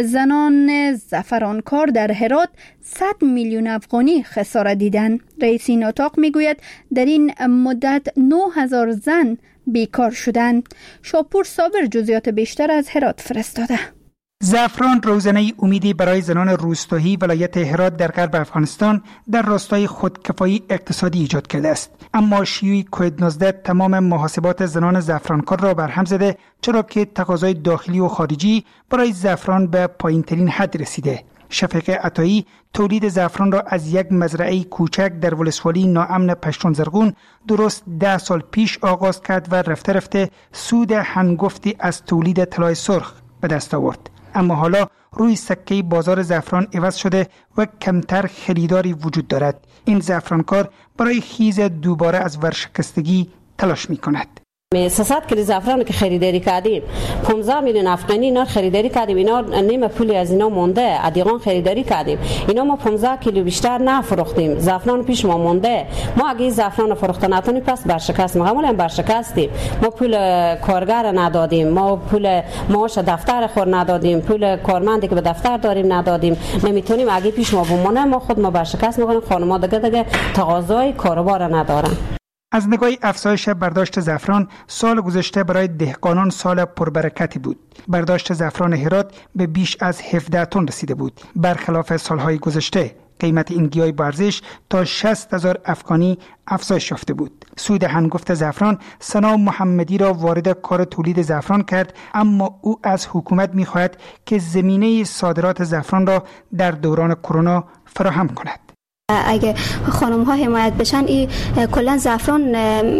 S1: زنان زعفرانکار در هرات صد میلیون افغانی خسارت دیدند. رئیس این اتاق میگوید در این مدت نه هزار زن بیکار شدند. شاپور صابر جزئیات بیشتر از هرات فرستاده.
S4: زعفران روزنه امیدی برای زنان روستایی ولایت هرات در غرب افغانستان در راستای خودکفایی اقتصادی ایجاد کرده است. اما شیوع کووید نوزده تمام محاسبات زنان زعفرانکار را برهم زده، چرا که تقاضای داخلی و خارجی برای زعفران به پایین‌ترین حد رسیده. شفیق عطایی تولید زعفران را از یک مزرعه کوچک در ولسوالی ناامن پشتون زرغون درست ده سال پیش آغاز کرد و رفته رفته سود هنگفتی از تولید طلای سرخ به دست آورد. اما حالا روی سکه بازار زعفران عوض شده و کمتر خریداری وجود دارد. این زعفرانکار برای خیز دوباره از ورشکستگی تلاش می کند.
S5: سیصد کیلو زعفران که خریداری کردیم پانزده میلیون افغانی اینا خریداری کردیم. اینا نیم پولی از اینا مونده، ادیغان خریداری کردیم. اینا ما پانزده کیلو بیشتر نفروختیم. زعفران پیش ما مونده. ما اگه زعفران فروخته نتونیم پس برشکست معمولا برشکستیم. ما پول کارگر ندادیم، ما پول معاش دفتر خور ندادیم، پول کارمندی که به دفتر داریم ندادیم. نمیتونیم اگه پیش ما بمونه ما خود ما برشکست میکنیم. خانم‌ها دیگه دیگه تقاضای کاروبار ندارن.
S4: از نگاه افزایش برداشت زعفران سال گذشته برای دهقانان سال پربرکتی بود. برداشت زعفران هرات به بیش از هفده تن رسیده بود. برخلاف سالهای گذشته قیمت این گیاه با ارزش تا شصت هزار افغانی افزایش یافته بود. سود هنگفت زعفران سنا محمدی را وارد کار تولید زعفران کرد، اما او از حکومت می‌خواهد که زمینه صادرات زعفران را در دوران کرونا فراهم کند.
S8: اگه خانم ها حمایت بشن این کلا زعفران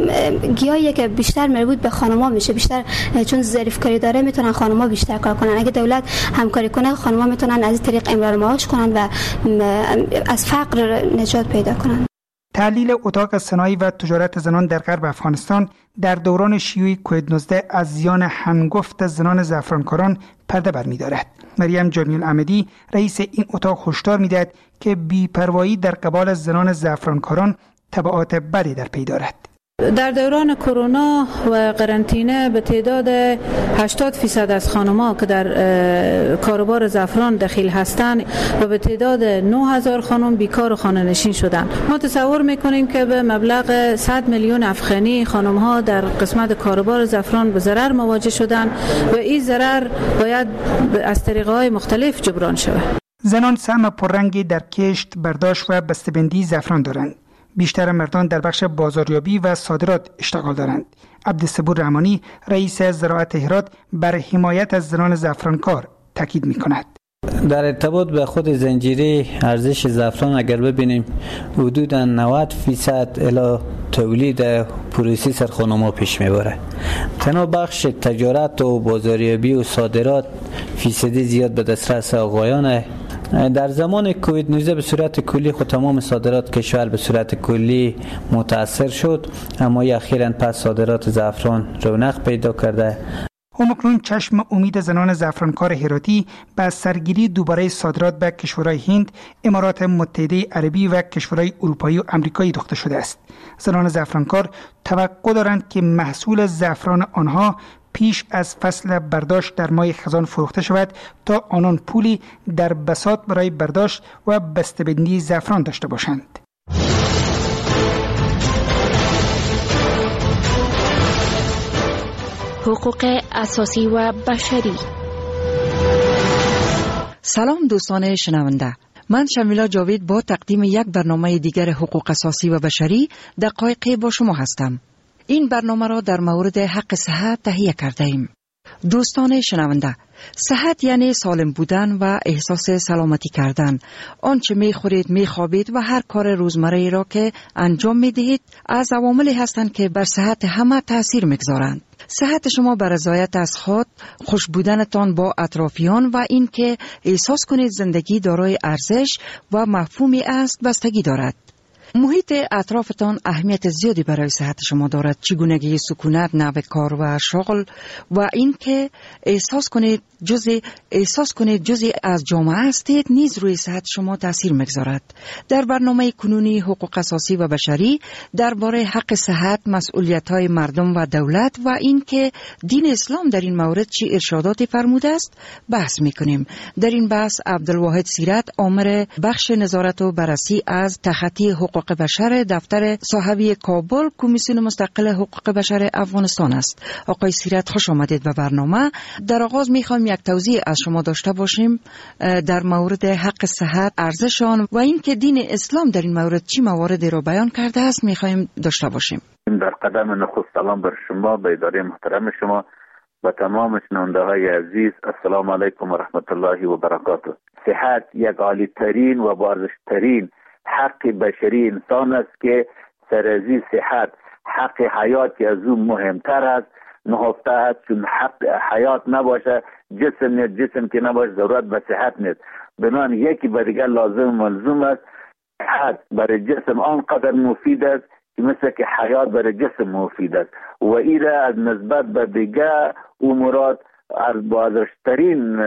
S8: گیاهیه که بیشتر مربوط به خانم ها میشه، بیشتر چون ظریف کاری داره میتونن خانم ها بیشتر کار کنن. اگه دولت همکاری کنه خانم ها میتونن از این طریق امرار معاش کنن و از فقر نجات پیدا کنن.
S4: تحلیل اتاق صنایع و تجارت زنان در غرب افغانستان در دوران شیوع کووید نوزده از زیان هنگفت زنان زعفرانکاران پرده برمی‌دارد. مریم جانی الاحمدی رئیس این اتاق هشدار می‌دهد که بی‌پروایی در قبال زنان زعفرانکاران تبعات بدی در پی دارد.
S9: در دوران کرونا و قرنطینه به تعداد هشتاد فیصد از خانم‌ها که در کاروبار زعفران دخیل هستند و به تعداد نه هزار خانم بیکار و خانه‌نشین شدند. ما تصور می‌کنیم که به مبلغ صد میلیون افغانی خانم‌ها در قسمت کاروبار زعفران به ضرر مواجه شدند و این ضرر باید از طریق‌های مختلف جبران شود.
S4: زنان سهم پررنگی در کشت، برداشت و بسته‌بندی زعفران دارند. بیشتر مردان در بخش بازاریابی و صادرات اشتغال دارند. عبدالصبور رحمانی رئیس زراعت هرات بر حمایت از زنان زعفرانکار تاکید می‌کند.
S11: در ارتباط به خود زنجیره ارزش زعفران اگر ببینیم حدوداً نود فیصد الی تولید پروسس خانم‌ها پیش میبره. تنها بخش تجارت و بازاریابی و صادرات فیصدی زیاد به دسترس آقایانه. در زمان کووید نوزده به صورت کلی خود تمام صادرات کشور به صورت کلی متاثر شد، اما اخیراً پس صادرات زعفران رونق پیدا کرده.
S4: همکنون چشم امید زنان زعفرانکار هراتی به سرگیری دوباره صادرات به کشورهای هند، امارات متحده عربی و کشورهای اروپایی و آمریکایی دوخته شده است. زنان زعفرانکار توقع دارند که محصول زعفران آنها پیش از فصل برداشت در ماه خزان فروخته شود تا آنان پولی در بساط برای برداشت و بسته‌بندی زعفران داشته باشند.
S12: حقوق اساسی و بشری.
S24: سلام دوستان شنونده، من شمیلا جاوید با تقدیم یک برنامه دیگر حقوق اساسی و بشری دقایقی با شما هستم. این برنامه را در مورد حق صحت تهیه کرده ایم. دوستان شنونده، صحت یعنی سالم بودن و احساس سلامتی کردن. آنچه می خورید، می خوابید و هر کار روزمره را که انجام می دهید از عواملی هستند که بر صحت همه تأثیر می گذارند. صحت شما بر رضایت از خود، خوش بودنتان با اطرافیان و اینکه احساس کنید زندگی دارای ارزش و مفهومی است بستگی دارد. محیط اطرافتان اهمیت زیادی برای صحت شما دارد. چگونگی سکونت، نوع کار و شغل و اینکه احساس کنید جزء احساس کنید جزء از جامعه هستید نیز روی صحت شما تاثیر می‌گذارد. در برنامه کنونی حقوق اساسی و بشری درباره حق صحت، مسئولیت‌های مردم و دولت و اینکه دین اسلام در این مورد چه ارشاداتی فرموده است بحث می‌کنیم. در این بحث عبدالواحد سیرت، آمر بخش نظارت و بررسی از تخطی حقوق بشر دفتر صاحبی کابل کمیسیون مستقل حقوق بشر افغانستان است. آقای سیرت خوش آمدید به برنامه. در آغاز می‌خوایم یک توضیح از شما داشته باشیم در مورد حق صحت، ارزش آن و اینکه دین اسلام در این مورد چه مواردی را بیان کرده است می‌خوایم داشته باشیم.
S25: در قدم نخست سلام بر شما، به اداره محترم شما و تمام شنونده‌های عزیز. السلام علیکم و رحمت الله و برکاته. صحت یک عالی ترین و بارزشترین حق بشری انسان است که سرازی صحت حق حیات که از اون مهمتر است نهفته است، چون حق حیات نباشه جسم نیست، جسم که نباشه ضرورت به صحت نیست. بنان یکی بر دیگر لازم ملزوم است. صحت برای جسم آنقدر مفید است که مثل که حیات برای جسم مفید است و این را از نسبت به دیگر امورات از بازرشترین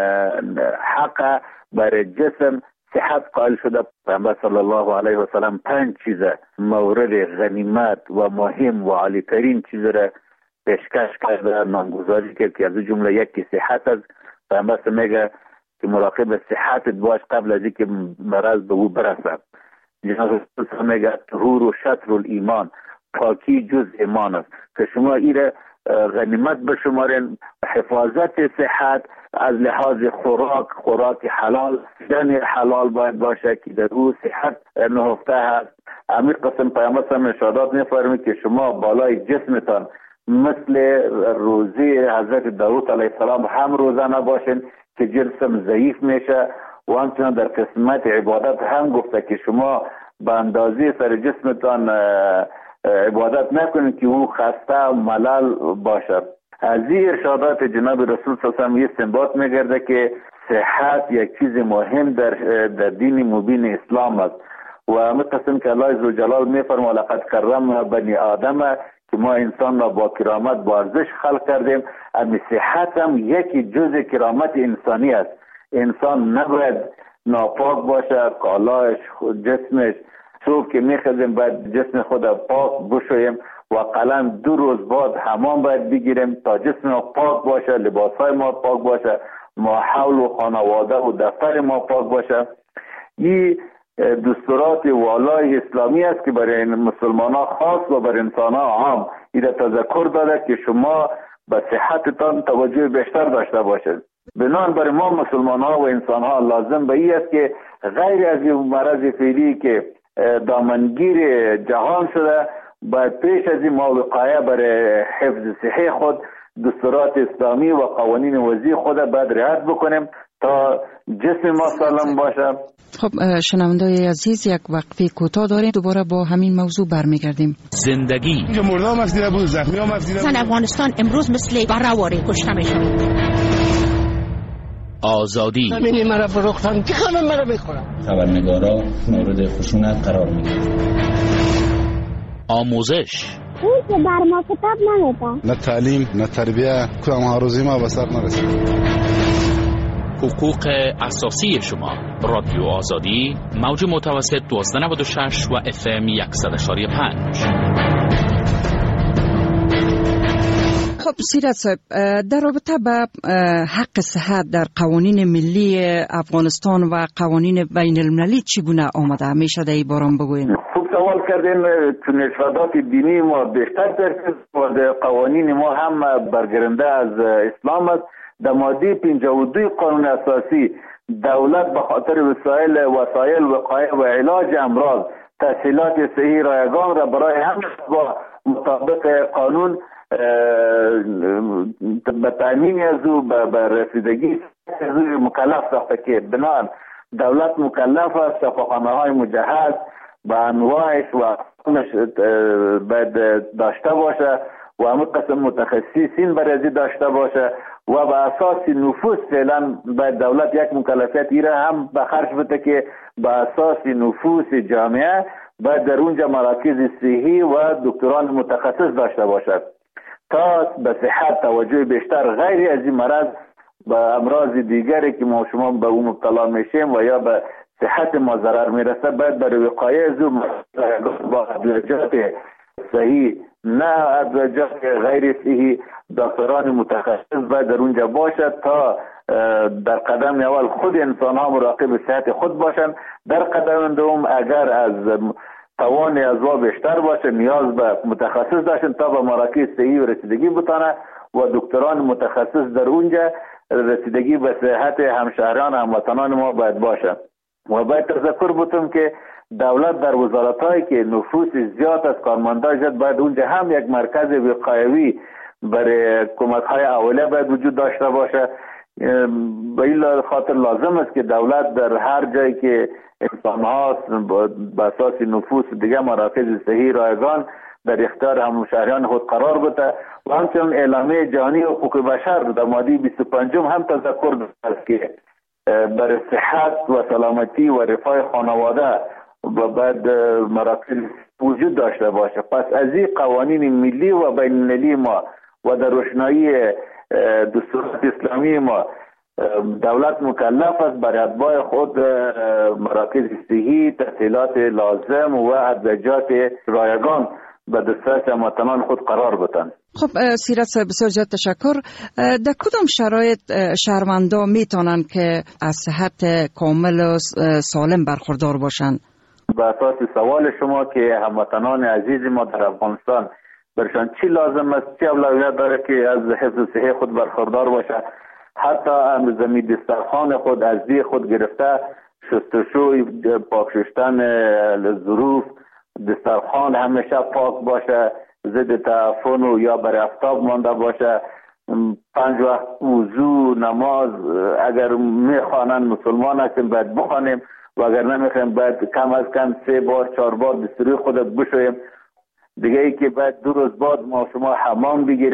S25: حق برای جسم صحت قائل شده. پیامبر صلی الله علیه و سلم پنج چیز مورد غنیمت و مهم و عالی ترین چیز را پیشکش کرده، نامگذاری کرد که از جمله یکی صحت است. پیامبر میگه که مراقب صحتت باش قبل از اینکه مرض به او برسد. جناب رسول میگه طهور و شطر الایمان، پاکی جز ایمان است که شما این را غنیمت بشمارین. حفاظت صحت از لحاظ خوراک، خوراک حلال، دن حلال باید باشه که در او صحت نهفته هست. امیر قسم پیامبر صلی ارشادات می‌فرماید که شما بالای جسمتان مثل روزه حضرت داوود علیه السلام هم روزه نباشین که جسم ضعیف میشه و همچنان در قسمت عبادت هم گفته که شما به اندازه سر جسمتان عبادت نکنید که او خسته و ملل باشد. از این ارشادات جناب رسول صلی الله علیه و آله استنباط میگرده که صحت یک چیز مهم در در دین مبین اسلام است و همه قسم که الله عزوجلال میفرما لقد کرم بنی آدم که ما انسان را با کرامت با ارزش خلق کردیم. امی صحت هم یکی جزء کرامت انسانی است. انسان نباید ناپاک باشه، کالاش جسمش صبح که میخزیم باید جسم خود پاک بشویم و قلم دو روز بعد حمام باید بگیریم تا جسم ما پاک باشه، لباسهای ما پاک باشه، ما حول و خانواده و دفتر ما پاک باشه. این دستورات والای اسلامی است که برای مسلمان ها خاص و برای انسان ها عام این تذکر داده که شما به صحتتان توجه بیشتر داشته باشید. بنان برای ما مسلمان ها و انسان ها لازم به این است که غیر از این مرض فعلی که دامنگیر جهان شده، باید پیش از این ما وقایه برای حفظ صحه خود دستورات اسلامی و قوانین وضعی خود باید رعایت بکنیم تا جسم ما سالم باشه.
S24: خب شنوندای عزیز، یک وقفه کوتاه داریم، دوباره با همین موضوع برمیگردیم.
S21: زندگی
S3: اینجا مرده هم از دیده بود، زخمی هم از دیده بود.
S6: زن افغانستان امروز مثل برآواره کشته میشه.
S21: آزادی
S3: همینی مرا فروختن که خانم مرا بخورم.
S21: خبرنگارا مورد خشونت قرار میگیرن. آموزش
S7: اون که بر ما کتاب نمیده،
S3: نه تعلیم نه تربیه، کدام آرزوی ما به سر نرسید.
S21: حقوق اساسی شما. رادیو آزادی، موج متوسط دوازده نود و شش و اف ام صد و پنج.
S24: خب سیرت صاحب، در رابطه با حق صحت در قوانین ملی افغانستان و قوانین بین المللی چگونه آمده؟ همیشه در این باران بگوین.
S25: خوب سوال کردین. چون ارشادات دینی ما بیشتر درکز و قوانین ما هم برگرنده از اسلام است. در ماده پنجاه و دو قانون اساسی دولت به خاطر وسایل وسایل وقایع و علاج امراض تسهیلات صحی رایگان را برای همه با مطابق قانون به تامین از او به رسیدگی از او مکلف ساخته که بنابراین دولت مکلف است شفاخانه های مجهز به انواعش و باید داشته باشه و همه قسم متخصصین برای داشته باشه و به اساس نفوذ فعلا باید دولت یک مکلفیت ایره هم به خرج بده که به اساس نفوذ جامعه باید در اونجا مراکز صحی و دکتران متخصص داشته باشد تا به صحت توجه بیشتر غیر از این مرض به امراض دیگری که ما شما به اون مبتلا میشیم و یا به صحت ما ضرر میرسه باید برای وقایه از اون با ادویجات صحیح نه ادویجات غیر صحیح دکتران متخصص باید در اونجا باشد تا در قدم اول خود انسان ها مراقب صحت خود باشند. در قدم دوم اگر از توان ازوا بیشتر باشه نیاز به متخصص داشتن تا به مراکز صحی و رسیدگی بتانه و دکتران متخصص در اونجا رسیدگی به صحت همشهران هموطنان ما باید باشه. و باید تذکر بتم که دولت در وزارتایی که نفوس زیاد از کارمندان جد باید اونجا هم یک مرکز وقایوی برای کمک های اولیه باید وجود داشته باشه. به این خاطر لازم است که دولت در هر جایی که انسان هاست به اساس نفوس دیگه مراکز صحی رایگان در اختیار همشهریان خود قرار بده و همچنین اعلامیه جهانی حقوق بشر در ماده بیست و پنج هم تذکر داده است که برای صحت و سلامتی و رفاه خانواده و بعد مراکز وجود داشته باشه. پس از این قوانین ملی و بین المللی ما و در روشنایی دستورات اسلامی ما دولت مکلف است برای اتباع خود مراکز صحی تسهیلات لازم و ادویجات رایگان به دسترس هموطنان خود قرار بدن.
S24: خب سیرت صاحب بسیار زیاد تشکر. در کدام شرایط شهروندان میتونن که از صحت کامل و سالم برخوردار باشن؟
S25: به اساس سوال شما که هموطنان عزیز ما در افغانستان برشان چی لازم است، چی اولویت داره که از حفظ صحه خود برخوردار باشه، حتی امروزمی دسترخوان خود از دی خود گرفته شستشوی پاک شستن ظروف دسترخوان همیشه پاک باشه، ضد تعفن و یا بر آفتاب مانده باشه، پنج وقت وضو نماز اگر میخوانن مسلمان هستیم باید بخوانیم و اگر نمیخوایم باید کم از کم سه بار چهار بار دستوری خودت بشویم. دیگه ای که باید دو روز بعد ما شما حمام بگیریم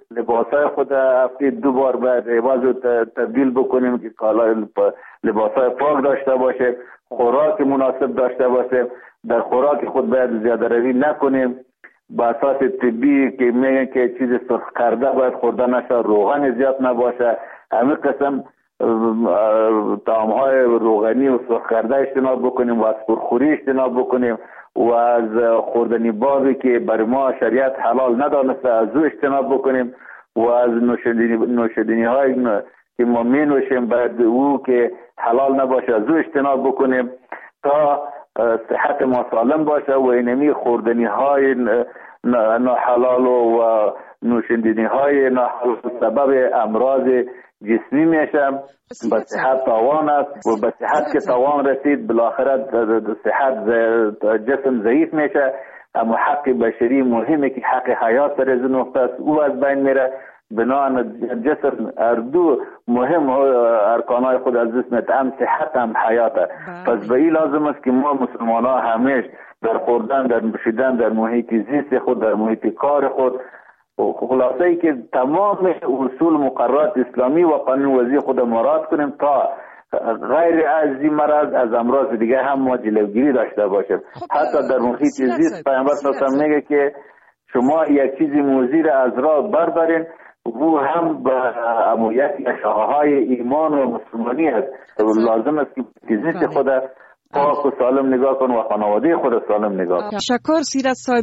S25: لباسای خود هفته دو بار باید عوض و تبدیل بکنیم که کالا لباسای پاک داشته باشه، خوراک مناسب داشته باشه، در خوراک خود باید زیاده روی نکنیم، با اساس طبی که میگن که چیز سرخ کرده باید خورده نشه، روغن زیاد نباشه، همه قسم طعام‌های روغنی و سرخ کرده اجتناب بکنیم و از پرخوری اجتناب بکنیم و از خوردنی بابی که بر ما شریعت حلال ندانسته از او اجتناب بکنیم و از نوشیدنی نوشیدنی های که ما می نوشیم باید او که حلال نباشه از او اجتناب بکنیم تا صحت ما سالم باشه و اینمی خوردنی های ناحلال و نوشیدنی های ناحلال سبب امراض جسمی میشه، به صحت تاوان است و به صحت که تاوان رسید بالاخره صحت جسم ضعیف میشه. اما حق بشری مهمه که حق حیات در از نقطه است او از بین میره. بنابراین جسم اردو مهم ارکانهای خود از جسم هم صحت هم حیاته. پس به این لازم است که ما مسلمان ها همیش در خوردن، در نوشیدن، در محیط زیست خود، در محیط کار خود خلاصه ای که تمام اصول مقررات اسلامی و قانون وضعی خود مراد کنیم تا غیر از این مرض از امراض دیگه هم ما جلوگیری داشته باشیم. حتی در محیط زیست پیامبر صلی الله علیه و آله میگه که شما یک چیزی موزی را از راه بردارین او هم به امویت شاخه‌های ایمان و مسلمانی است. لازم است که زیست خود پاک و سالم نگاه کن و خانواده خود سالم نگاه کن.
S24: شکر سیرت صاحب.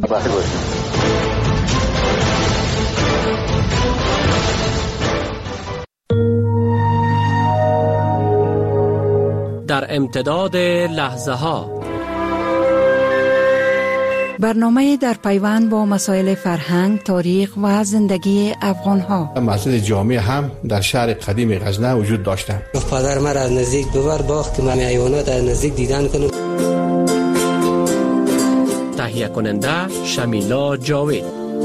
S10: در امتداد لحظه ها
S24: برنامه در پیوند با مسائل فرهنگ، تاریخ و زندگی افغان ها.
S13: مسجد جامع هم در شهر قدیم غزنه وجود داشته.
S14: پدر مرا از نزدیک ببر باغ که من حیوانات از نزدیک دیدن کنم.
S10: تهیه کننده شمیلا جاوید.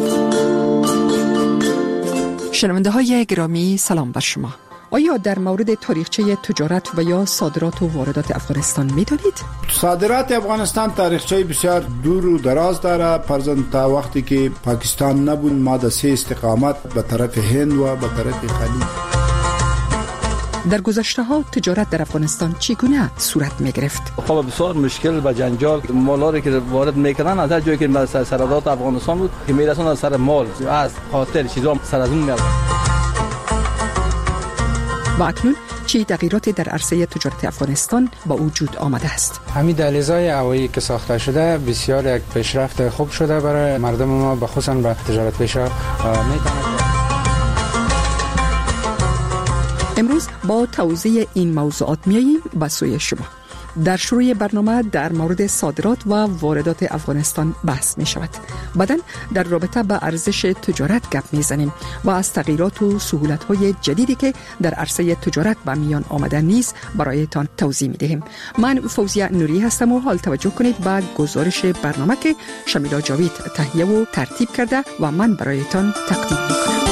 S24: شنونده های گرامی سلام بر شما. آیا در مورد تاریخچه تجارت و یا صادرات و واردات افغانستان می دانید؟
S15: صادرات افغانستان تاریخچه بسیار دور و دراز داره. فرضاً تا وقتی که پاکستان نبود ما در سه استقامت به طرف هند و به طرف خلیج.
S24: در گذشته ها تجارت در افغانستان چگونه صورت می گرفت؟
S11: خب بسیار مشکل و جنجال مالاری که وارد میکنن از هر جایی که سرحدات افغانستان بود که میرسونن سر مال از خاطر چیزا سر از اون میاد.
S24: و اکنون چه تغییراتی در عرصه تجارت افغانستان با وجود آمده است؟
S17: همین دهلیزهای هوایی که ساخته شده بسیار یک پیشرفت خوب شده برای مردم ما، بخصوصا به تجارت پیشا میتونه.
S24: امروز با توضیح این موضوعات میاییم به سوی شما. در شروع برنامه در مورد صادرات و واردات افغانستان بحث می شود. بعداً در رابطه با ارزش تجارت گپ می زنیم و از تغییرات و سهولت های جدیدی که در عرصه تجارت به میان آمده نیز برایتان توضیح می دهیم. من فوزیه نوری هستم و حال توجه کنید به گزارش برنامه که شمیلا جاوید تهیه و ترتیب کرده و من برایتان تقدیم می کنم.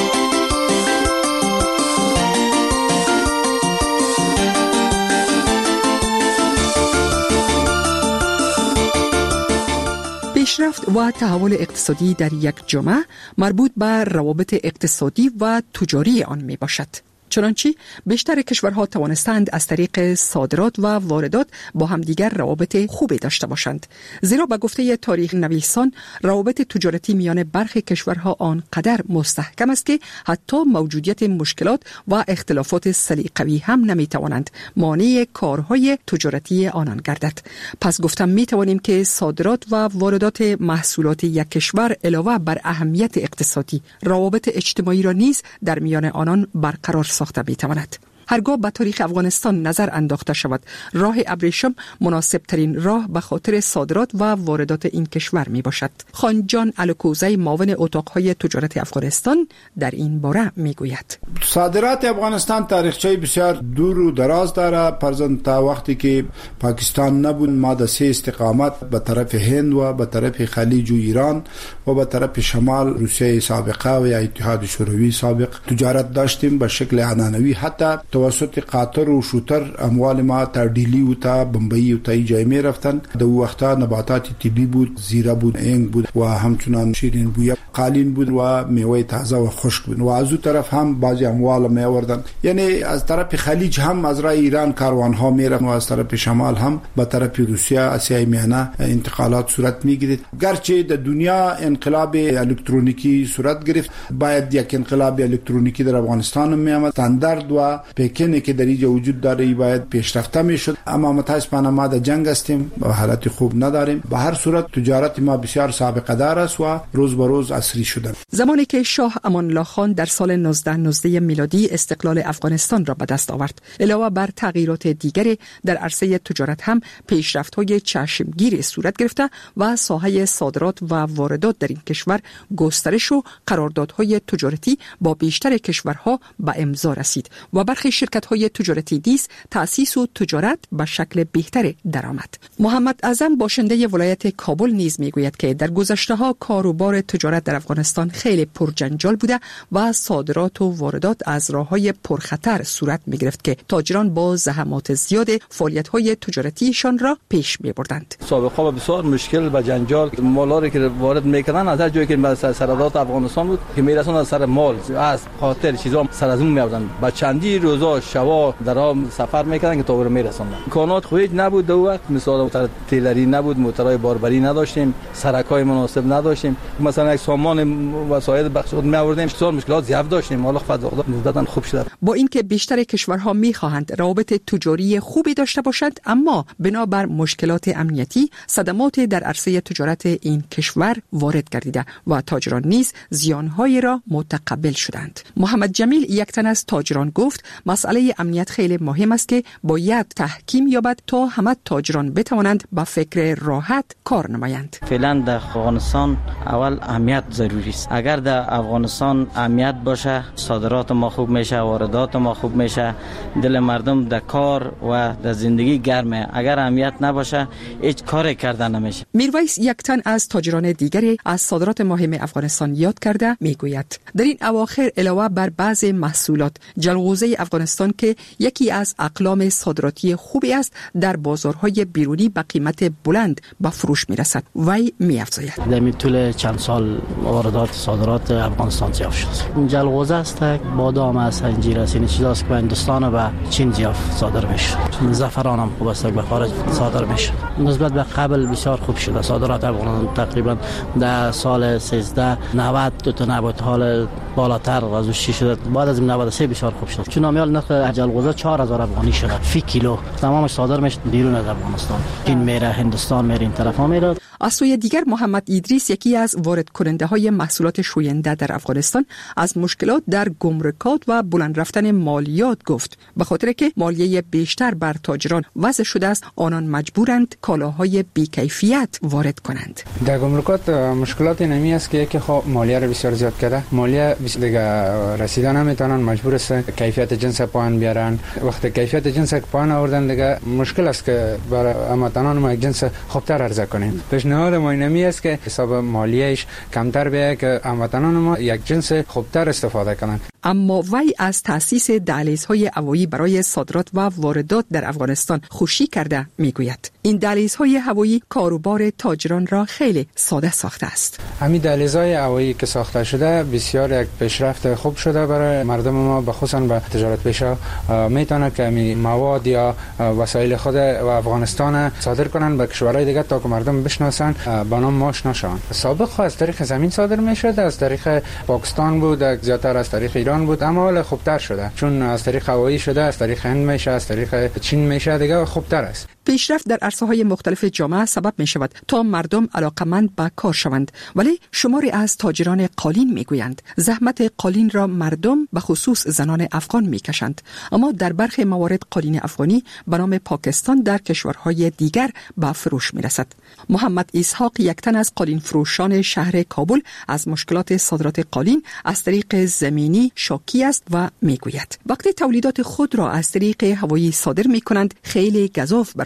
S24: پیشرفت و تحول اقتصادی در یک جامعه مربوط به روابط اقتصادی و تجاری آن می باشد. چنانچه بیشتر کشورها توانستند از طریق صادرات و واردات با همدیگر روابط خوبی داشته باشند. زیرا به گفته تاریخ نویسان روابط تجارتی میان برخی کشورها آنقدر مستحکم است که حتی موجودیت مشکلات و اختلافات سلیقه‌ای هم نمیتوانند مانع کارهای تجارتی آنان گردد. پس گفتم میتوانیم که صادرات و واردات محصولات یک کشور علاوه بر اهمیت اقتصادی، روابط اجتماعی را نیز در میان آنان برقرار ساخته میتواند. هرگاه به تاریخ افغانستان نظر انداخته شود، راه ابریشم مناسب ترین راه به خاطر صادرات و واردات این کشور می باشد. خان جان الکوزی معاون اتاقهای تجارت افغانستان در این باره می گوید.
S15: صادرات افغانستان تاریخچه بسیار دور و دراز داره. فرضاً تا وقتی که پاکستان نبود ما در سه استقامت به طرف هند و به طرف خلیج و ایران و به طرف شمال روسیه سابقه و یا اتحاد شوروی سابق تجارت داشتیم به شکل عنعنوی. حتی توسط قطر و شوتر اموال ما تا دیلی و تا بمبئی و تا جای می رفتن. در وقتا نباتات طبی بود، زیره بود، انگ بود و همچنان شیرین بویا قالین بود و میوه تازه و خشک بود. و از اون طرف هم بعضی اموال می آوردن. یعنی از طرف خلیج هم از راه ایران کاروان ها می رفتن و از طرف شمال هم به طرف روسیه، آسیای میانه انتقالات صورت می گرفت. گرچه در دنیا انقلاب الکترونیکی صورت گرفت، باید یک انقلاب الکترونیکی در افغانستان می آمد. استاندارد و پکینی که در اینجا وجود داره باید پیشرفته می شد. اما متاسفانه ما در جنگ هستیم و حالت خوب نداریم. به هر صورت تجارت ما بسیار سابقه دار است و روز به روز عصری شده.
S16: زمانی که شاه امان الله خان در سال نوزده نوزده میلادی استقلال افغانستان را به دست آورد، علاوه بر تغییرات دیگری در عرصه تجارت هم پیشرفت‌های چشمگیر صورت گرفته و ساحه صادرات و واردات در این کشور گسترش و قراردادهای تجارتی با بیشتر کشورها به امضا رسید و برخی شرکت‌های تجارتی نیز تأسیس و تجارت به شکل بهتر درآمد. محمد اعظم باشنده ولایت کابل نیز میگوید که در گذشته‌ها کاروبار تجارت در افغانستان خیلی پرجنجال بوده و صادرات و واردات از راه‌های پرخطر صورت می‌گرفت که تاجران با زحمات زیاد فعالیت‌های تجارتیشان را پیش می‌بردند.
S11: سابقا بسیار مشکل و جنجال مالاری که وارد می‌کردن از هر جایی که به سرحدات افغانستان بود که می‌رسوند از سر مال از خاطر چیزا سر از اون می‌آوردن. با چندی روزا شبا در راه سفر می‌کردن که تا بر می‌رسوندن. امکانات خویج نبود دو وقت، مثلا موتور تیلری نبود، موتورهای باربری نداشتیم، سرکای مناسب نداشتیم. مثلا یک سامان وسایل بخش خود می‌آوردیم، بسیار مشکلات زیاد داشتیم. حالا خدا نسبتاً خوب شده.
S16: با اینکه بیشتر کشورها می‌خواهند روابط تجاری خوبی داشته باشند، اما بنابر مشکلات امنیتی صدمات در عرصه تجارت این کشور وارد گردیده و تاجران نیز زیان‌های را متقبل شدند. محمد جمیل یک تن از تاجران گفت مسئله امنیت خیلی مهم است که باید تحکیم یابد تا همه تاجران بتوانند با فکر راحت کار نمایند.
S18: فعلا در افغانستان اول امنیت ضروری است. اگر در افغانستان امنیت باشه، صادرات ما خوب میشه، واردات ما خوب میشه، دل مردم در کار و در زندگی گرمه. اگر امنیت نباشه هیچ کاری کردن نمیشه.
S16: میرویس یک تن از تاجران دیگری از صادرات مهم افغانستان یاد کرده میگوید در این اواخر علاوه بر بعض محصولات جلغوزه افغانستان که یکی از اقلام صادراتی خوبی است در بازارهای بیرونی به قیمت بلند به فروش میرسد. وی میافزاید
S19: در طول چند سال واردات صادرات افغانستان زیاد شد. جلغوزه است، بادام است، انجیر است، این چیزاست که به هندوستان و به چین زیاد صادر میشه. زعفران هم خوب است به خارج صادر میشه. نسبت به قبل بسیار خوب شده صادرات افغانستان. تقریبا در سال سیزده نود دو تا نبات حال بالاتر از چی شده. بعد از نود و سه بسیار خوب شد. چون امیال نرخ جلغوزه چهار هزار افغانی شده فی کیلو. تمامش صادر میشه بیرون از افغانستان. چین میره، هندوستان میره، این طرفا میره.
S16: از سوی دیگر محمد ادریس یکی از وارد کننده های محصولات شوینده در افغانستان از مشکلات در گمرکات و بلند رفتن مالیات گفت. به خاطر که مالیه بیشتر بر تاجران وضع شده است، آنان مجبورند کالاهای بی‌کیفیت وارد کنند.
S17: در گمرکات مشکلات اینمی است که یکی خب مالیه رو بسیار زیاد کرده. مالیه دیگه رسیدن نمیتونن، مجبور است کیفیت جنس پایین بیارن. وقتی کیفیت جنس پایین آوردن دیگه مشکل است که برای هموطنان ما یک جنس خوبتر عرضه کنیم. پیشنهاد ما اینمی است که حساب مالیهش کمتر بیاید که هموطنان ما یک جنس خوبتر استفاده کنند.
S16: اما وی از تأسیس دهلیزهای هوایی برای صادرات و واردات در افغانستان خوشی کرده میگوید این دهلیزهای هوایی کاروبار تاجران را خیلی ساده ساخته است.
S17: همین دهلیزهای هوایی که ساخته شده بسیار یک پیشرفت خوب شده برای مردم ما، بخصوصا به تجارت پیشا میتونه که می مواد یا وسایل خود و افغانستان صادر کنن به کشورهای دیگه تا که مردم بشناسن، با نام ما آشنا شون. سابق از طریق زمین صادر میشد، از طریق پاکستان بود، زیاتر از طریق ایران بود، اما حالا خوبتر شده چون از طریق هوایی شده، از طریق هند میشه، از طریق چین میشه، دیگه خوبتر است.
S16: پیشرفت در عرصه‌های مختلف جامعه سبب می شود تا مردم علاقمند به کار شوند، ولی شماری از تاجران قالین میگویند زحمت قالین را مردم به خصوص زنان افغان میکشند، اما در برخی موارد قالین افغانی به نام پاکستان در کشورهای دیگر به فروش میرسد. محمد اسحاق یک تن از قالین فروشان شهر کابل از مشکلات صادرات قالین از طریق زمینی شاکی است و میگوید وقتی تولیدات خود را از طریق هوایی صادر میکنند خیلی گزاف برای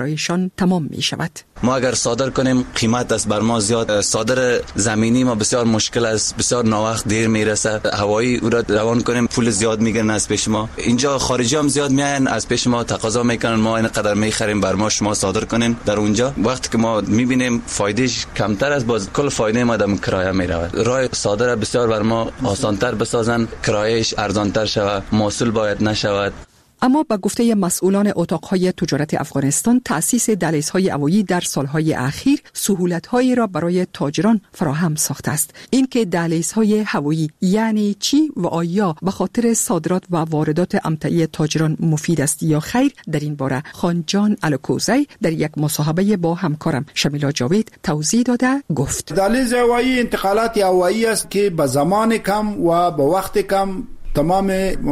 S16: برایشان تمام می شود.
S1: ما اگر صادر کنیم قیمت است بر ما زیاد، صادر زمینی ما بسیار مشکل است، بسیار ناوقت دیر میرسه، هوایی او را روان کنیم پول زیاد میگیرن از پیش ما. اینجا خارجی هم زیاد میاین از پیش ما تقاضا میکنن ما اینقدر میخریم بر ما شما صادر کنین. در اونجا وقتی که ما میبینیم فایدهش کمتر است، باز کل فایده ما در کرایه میرود. راه صادر بسیار بر ما آسانتر بسازن، کرایهش ارزانتر شود، موصول باید نشود.
S16: اما به گفته مسئولان اتاقهای تجارت افغانستان، تأسیس دهلیزهای هوایی در سالهای اخیر سهولت‌هایی را برای تاجران فراهم ساخته است. این که دهلیزهای هوایی یعنی چی و آیا به خاطر صادرات و واردات امتعی تاجران مفید است یا خیر، در این باره خانجان الکوزی در یک مصاحبه با همکارم شمیلا جاوید توضیح داده گفت:
S15: دهلیز هوایی انتقالات هوایی است که به زمان کم و به وقت کم تمام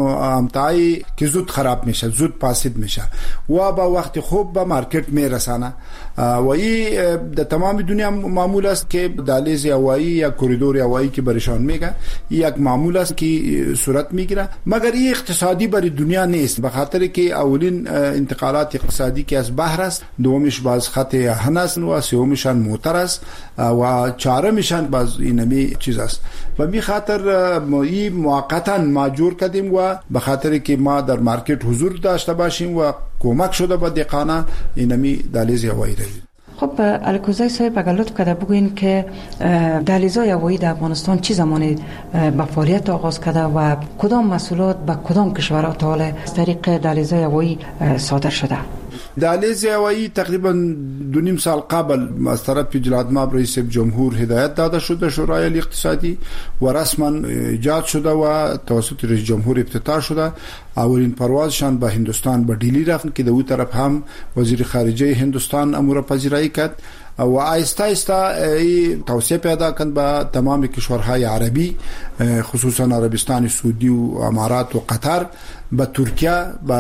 S15: امتعایی که زود خراب میشه، زود فاسد میشه و با وقت خوب به مارکت میرسانه و این در تمام دنیا معمول است که دهلیز هوایی یا کوریدور هوایی که برشان میگه یک معمول است که صورت میگیره، مگر این اقتصادی برای دنیا نیست، به خاطر که اولین انتقالات اقتصادی که از بحر است، دومش باز خط آهن است و سومشان موتر است و چهارمشان باز اینمی چیز است. و می خاطر این موقتا ما جور کردیم و به خاطر که ما در مارکت حضور داشته باشیم و کمک شده به دهقانا اینمی دهلیز هوایی رسید.
S24: خب الکوزی صاحب اگر لطف کرده بگوین که دهلیزهای هوایی در افغانستان چی زمانی به فعالیت آغاز کرده و کدام محصولات به کدام کشورها تا حالا از طریق دهلیزهای هوایی صادر شده؟
S15: دهلیز هوایی تقریبا دو نیم سال قبل از طرف جلالت مآب رئیس جمهور هدایت داده شده شورای اقتصادی و رسما ایجاد شده و توسط رئیس جمهور افتتاح شده. اولین پروازشان به هندوستان به دلی رفت که در اون طرف هم وزیر خارجه هندوستان امور پذیرایی کرد و آیسته آیسته توسعه پیدا کرد به تمام کشورهای عربی، خصوصا عربستان سعودی و امارات و قطر، به ترکیه، به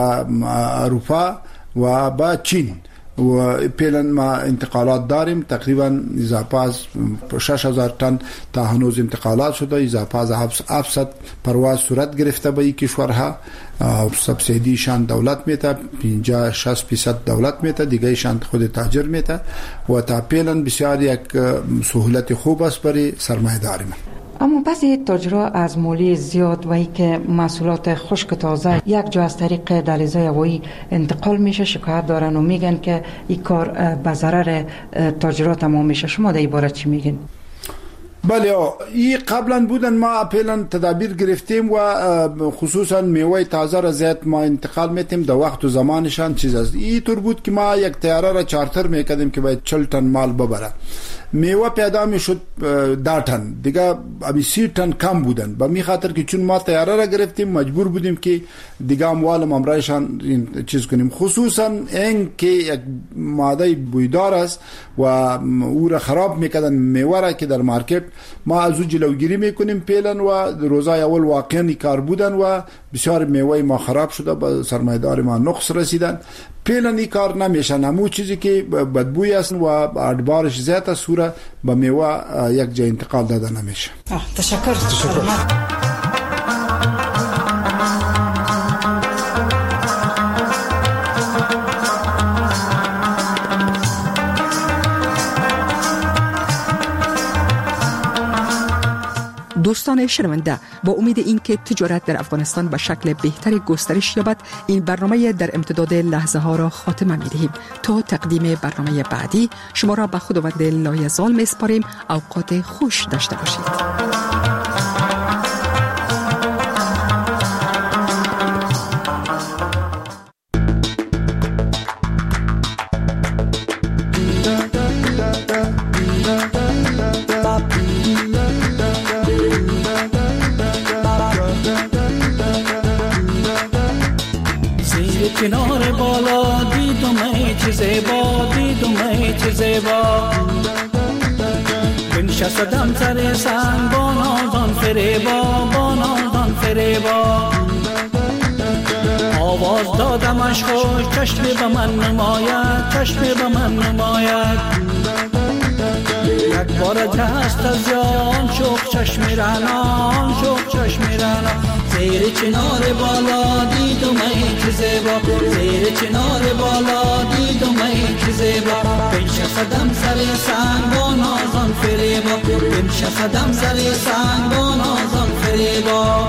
S15: اروپا و با چین و پیلن ما انتقالات داریم. تقریبا اضافه از شش هزار تن تا هنوز انتقالات شده، اضافه از هفتصد پرواز صورت گرفته به این کشورها. سبسیدیشان دولت میته، پنجاه شصت فیصد دولت میته، دیگه شان خود تاجر میته و تا پیلن بسیار یک سهولت خوب است برای سرمایه‌داری.
S24: اما بعضی تاجرها از مولی زیاد و ای که محصولات خشک تازه یک جا از طریق دهلیزهای هوایی انتقال میشه شکایت دارن و میگن که این کار به ضرر تاجرها تمام میشه. شما در این باره چی میگین؟
S15: بله، این قبلا بودن ما پیلن تدابیر گرفتیم و خصوصا میوه تازه را زیاد ما انتقال میتیم در وقت و زمانشان چیز است. این طور بود که ما یک طیاره را چارتر میکردیم که باید چهل تن مال ببره. میوه پیدا میشد ده تن، دیگه ابی سی تن کم بودن. به می خاطر که چون ما طیاره را گرفتیم مجبور بودیم که دیگه اموال ممرایشان چیز کنیم، خصوصا این که یک ماده بویدار است و او را خراب میکردن میوه را که در مارکت. ما از او جلوگیری میکنیم پیلن و روزای اول واقعا کار بودن و بسیار میوه ما خراب شده، به سرمایه‌دار ما نقص رسیدن. پیلن این کار نمیشه، نمو چیزی که بدبوی است و ادبارش زیاد است سوره به میوه یک جای انتقال داده نمیشه.
S24: تشکر. تشکر.
S16: دوستان شنونده، با امید اینکه تجارت در افغانستان به شکل بهتری گسترش یابد، این برنامه در امتداد لحظه ها را خاتمه می دهیم. تا تقدیم برنامه بعدی شما را به خداوند لایزال می سپاریم. اوقات خوش داشته باشید.
S2: کنار بالا دیدم ای چه زیبا، دیدم ای چه زیبا، بنشستم سر سنگ با نازان فریبا، با نازان فریبا، آواز دادمش خوش چشم به من نماید، چشم به من نماید، یک بار دست از یان شوق چشم رنان، شوق چشم رنان، زیر چنار بالا دیدم ای که زیبا، زیر چنار بالا دیدم ای که زیبا پیش قدم سر سنگان آزان فریبا پیش قدم سر سنگان آزان فریبا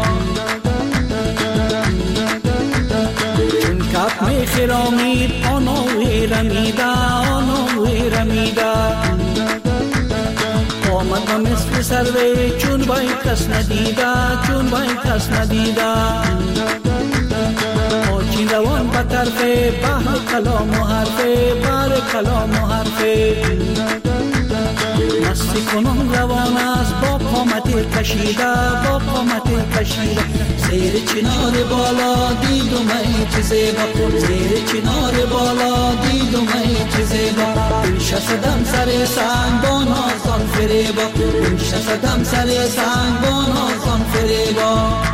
S2: چون کپ می خرامید آنوی رمیده آنوی رمیده آمد و مثل سروی چون بای کس ندیده چون بای کس ندیده آچین روان به طرف بحر کلام و حرفه بار کلام و حرفه مستی کنون روان است با قامت کشیده با قامت کشیده زیر چنار بالا دید و می زیبا زیر چنار بالا دید و می زیبا پیش صدم سر سنگان آزان فریبا پیش صدم سر سنگان آزان فریبا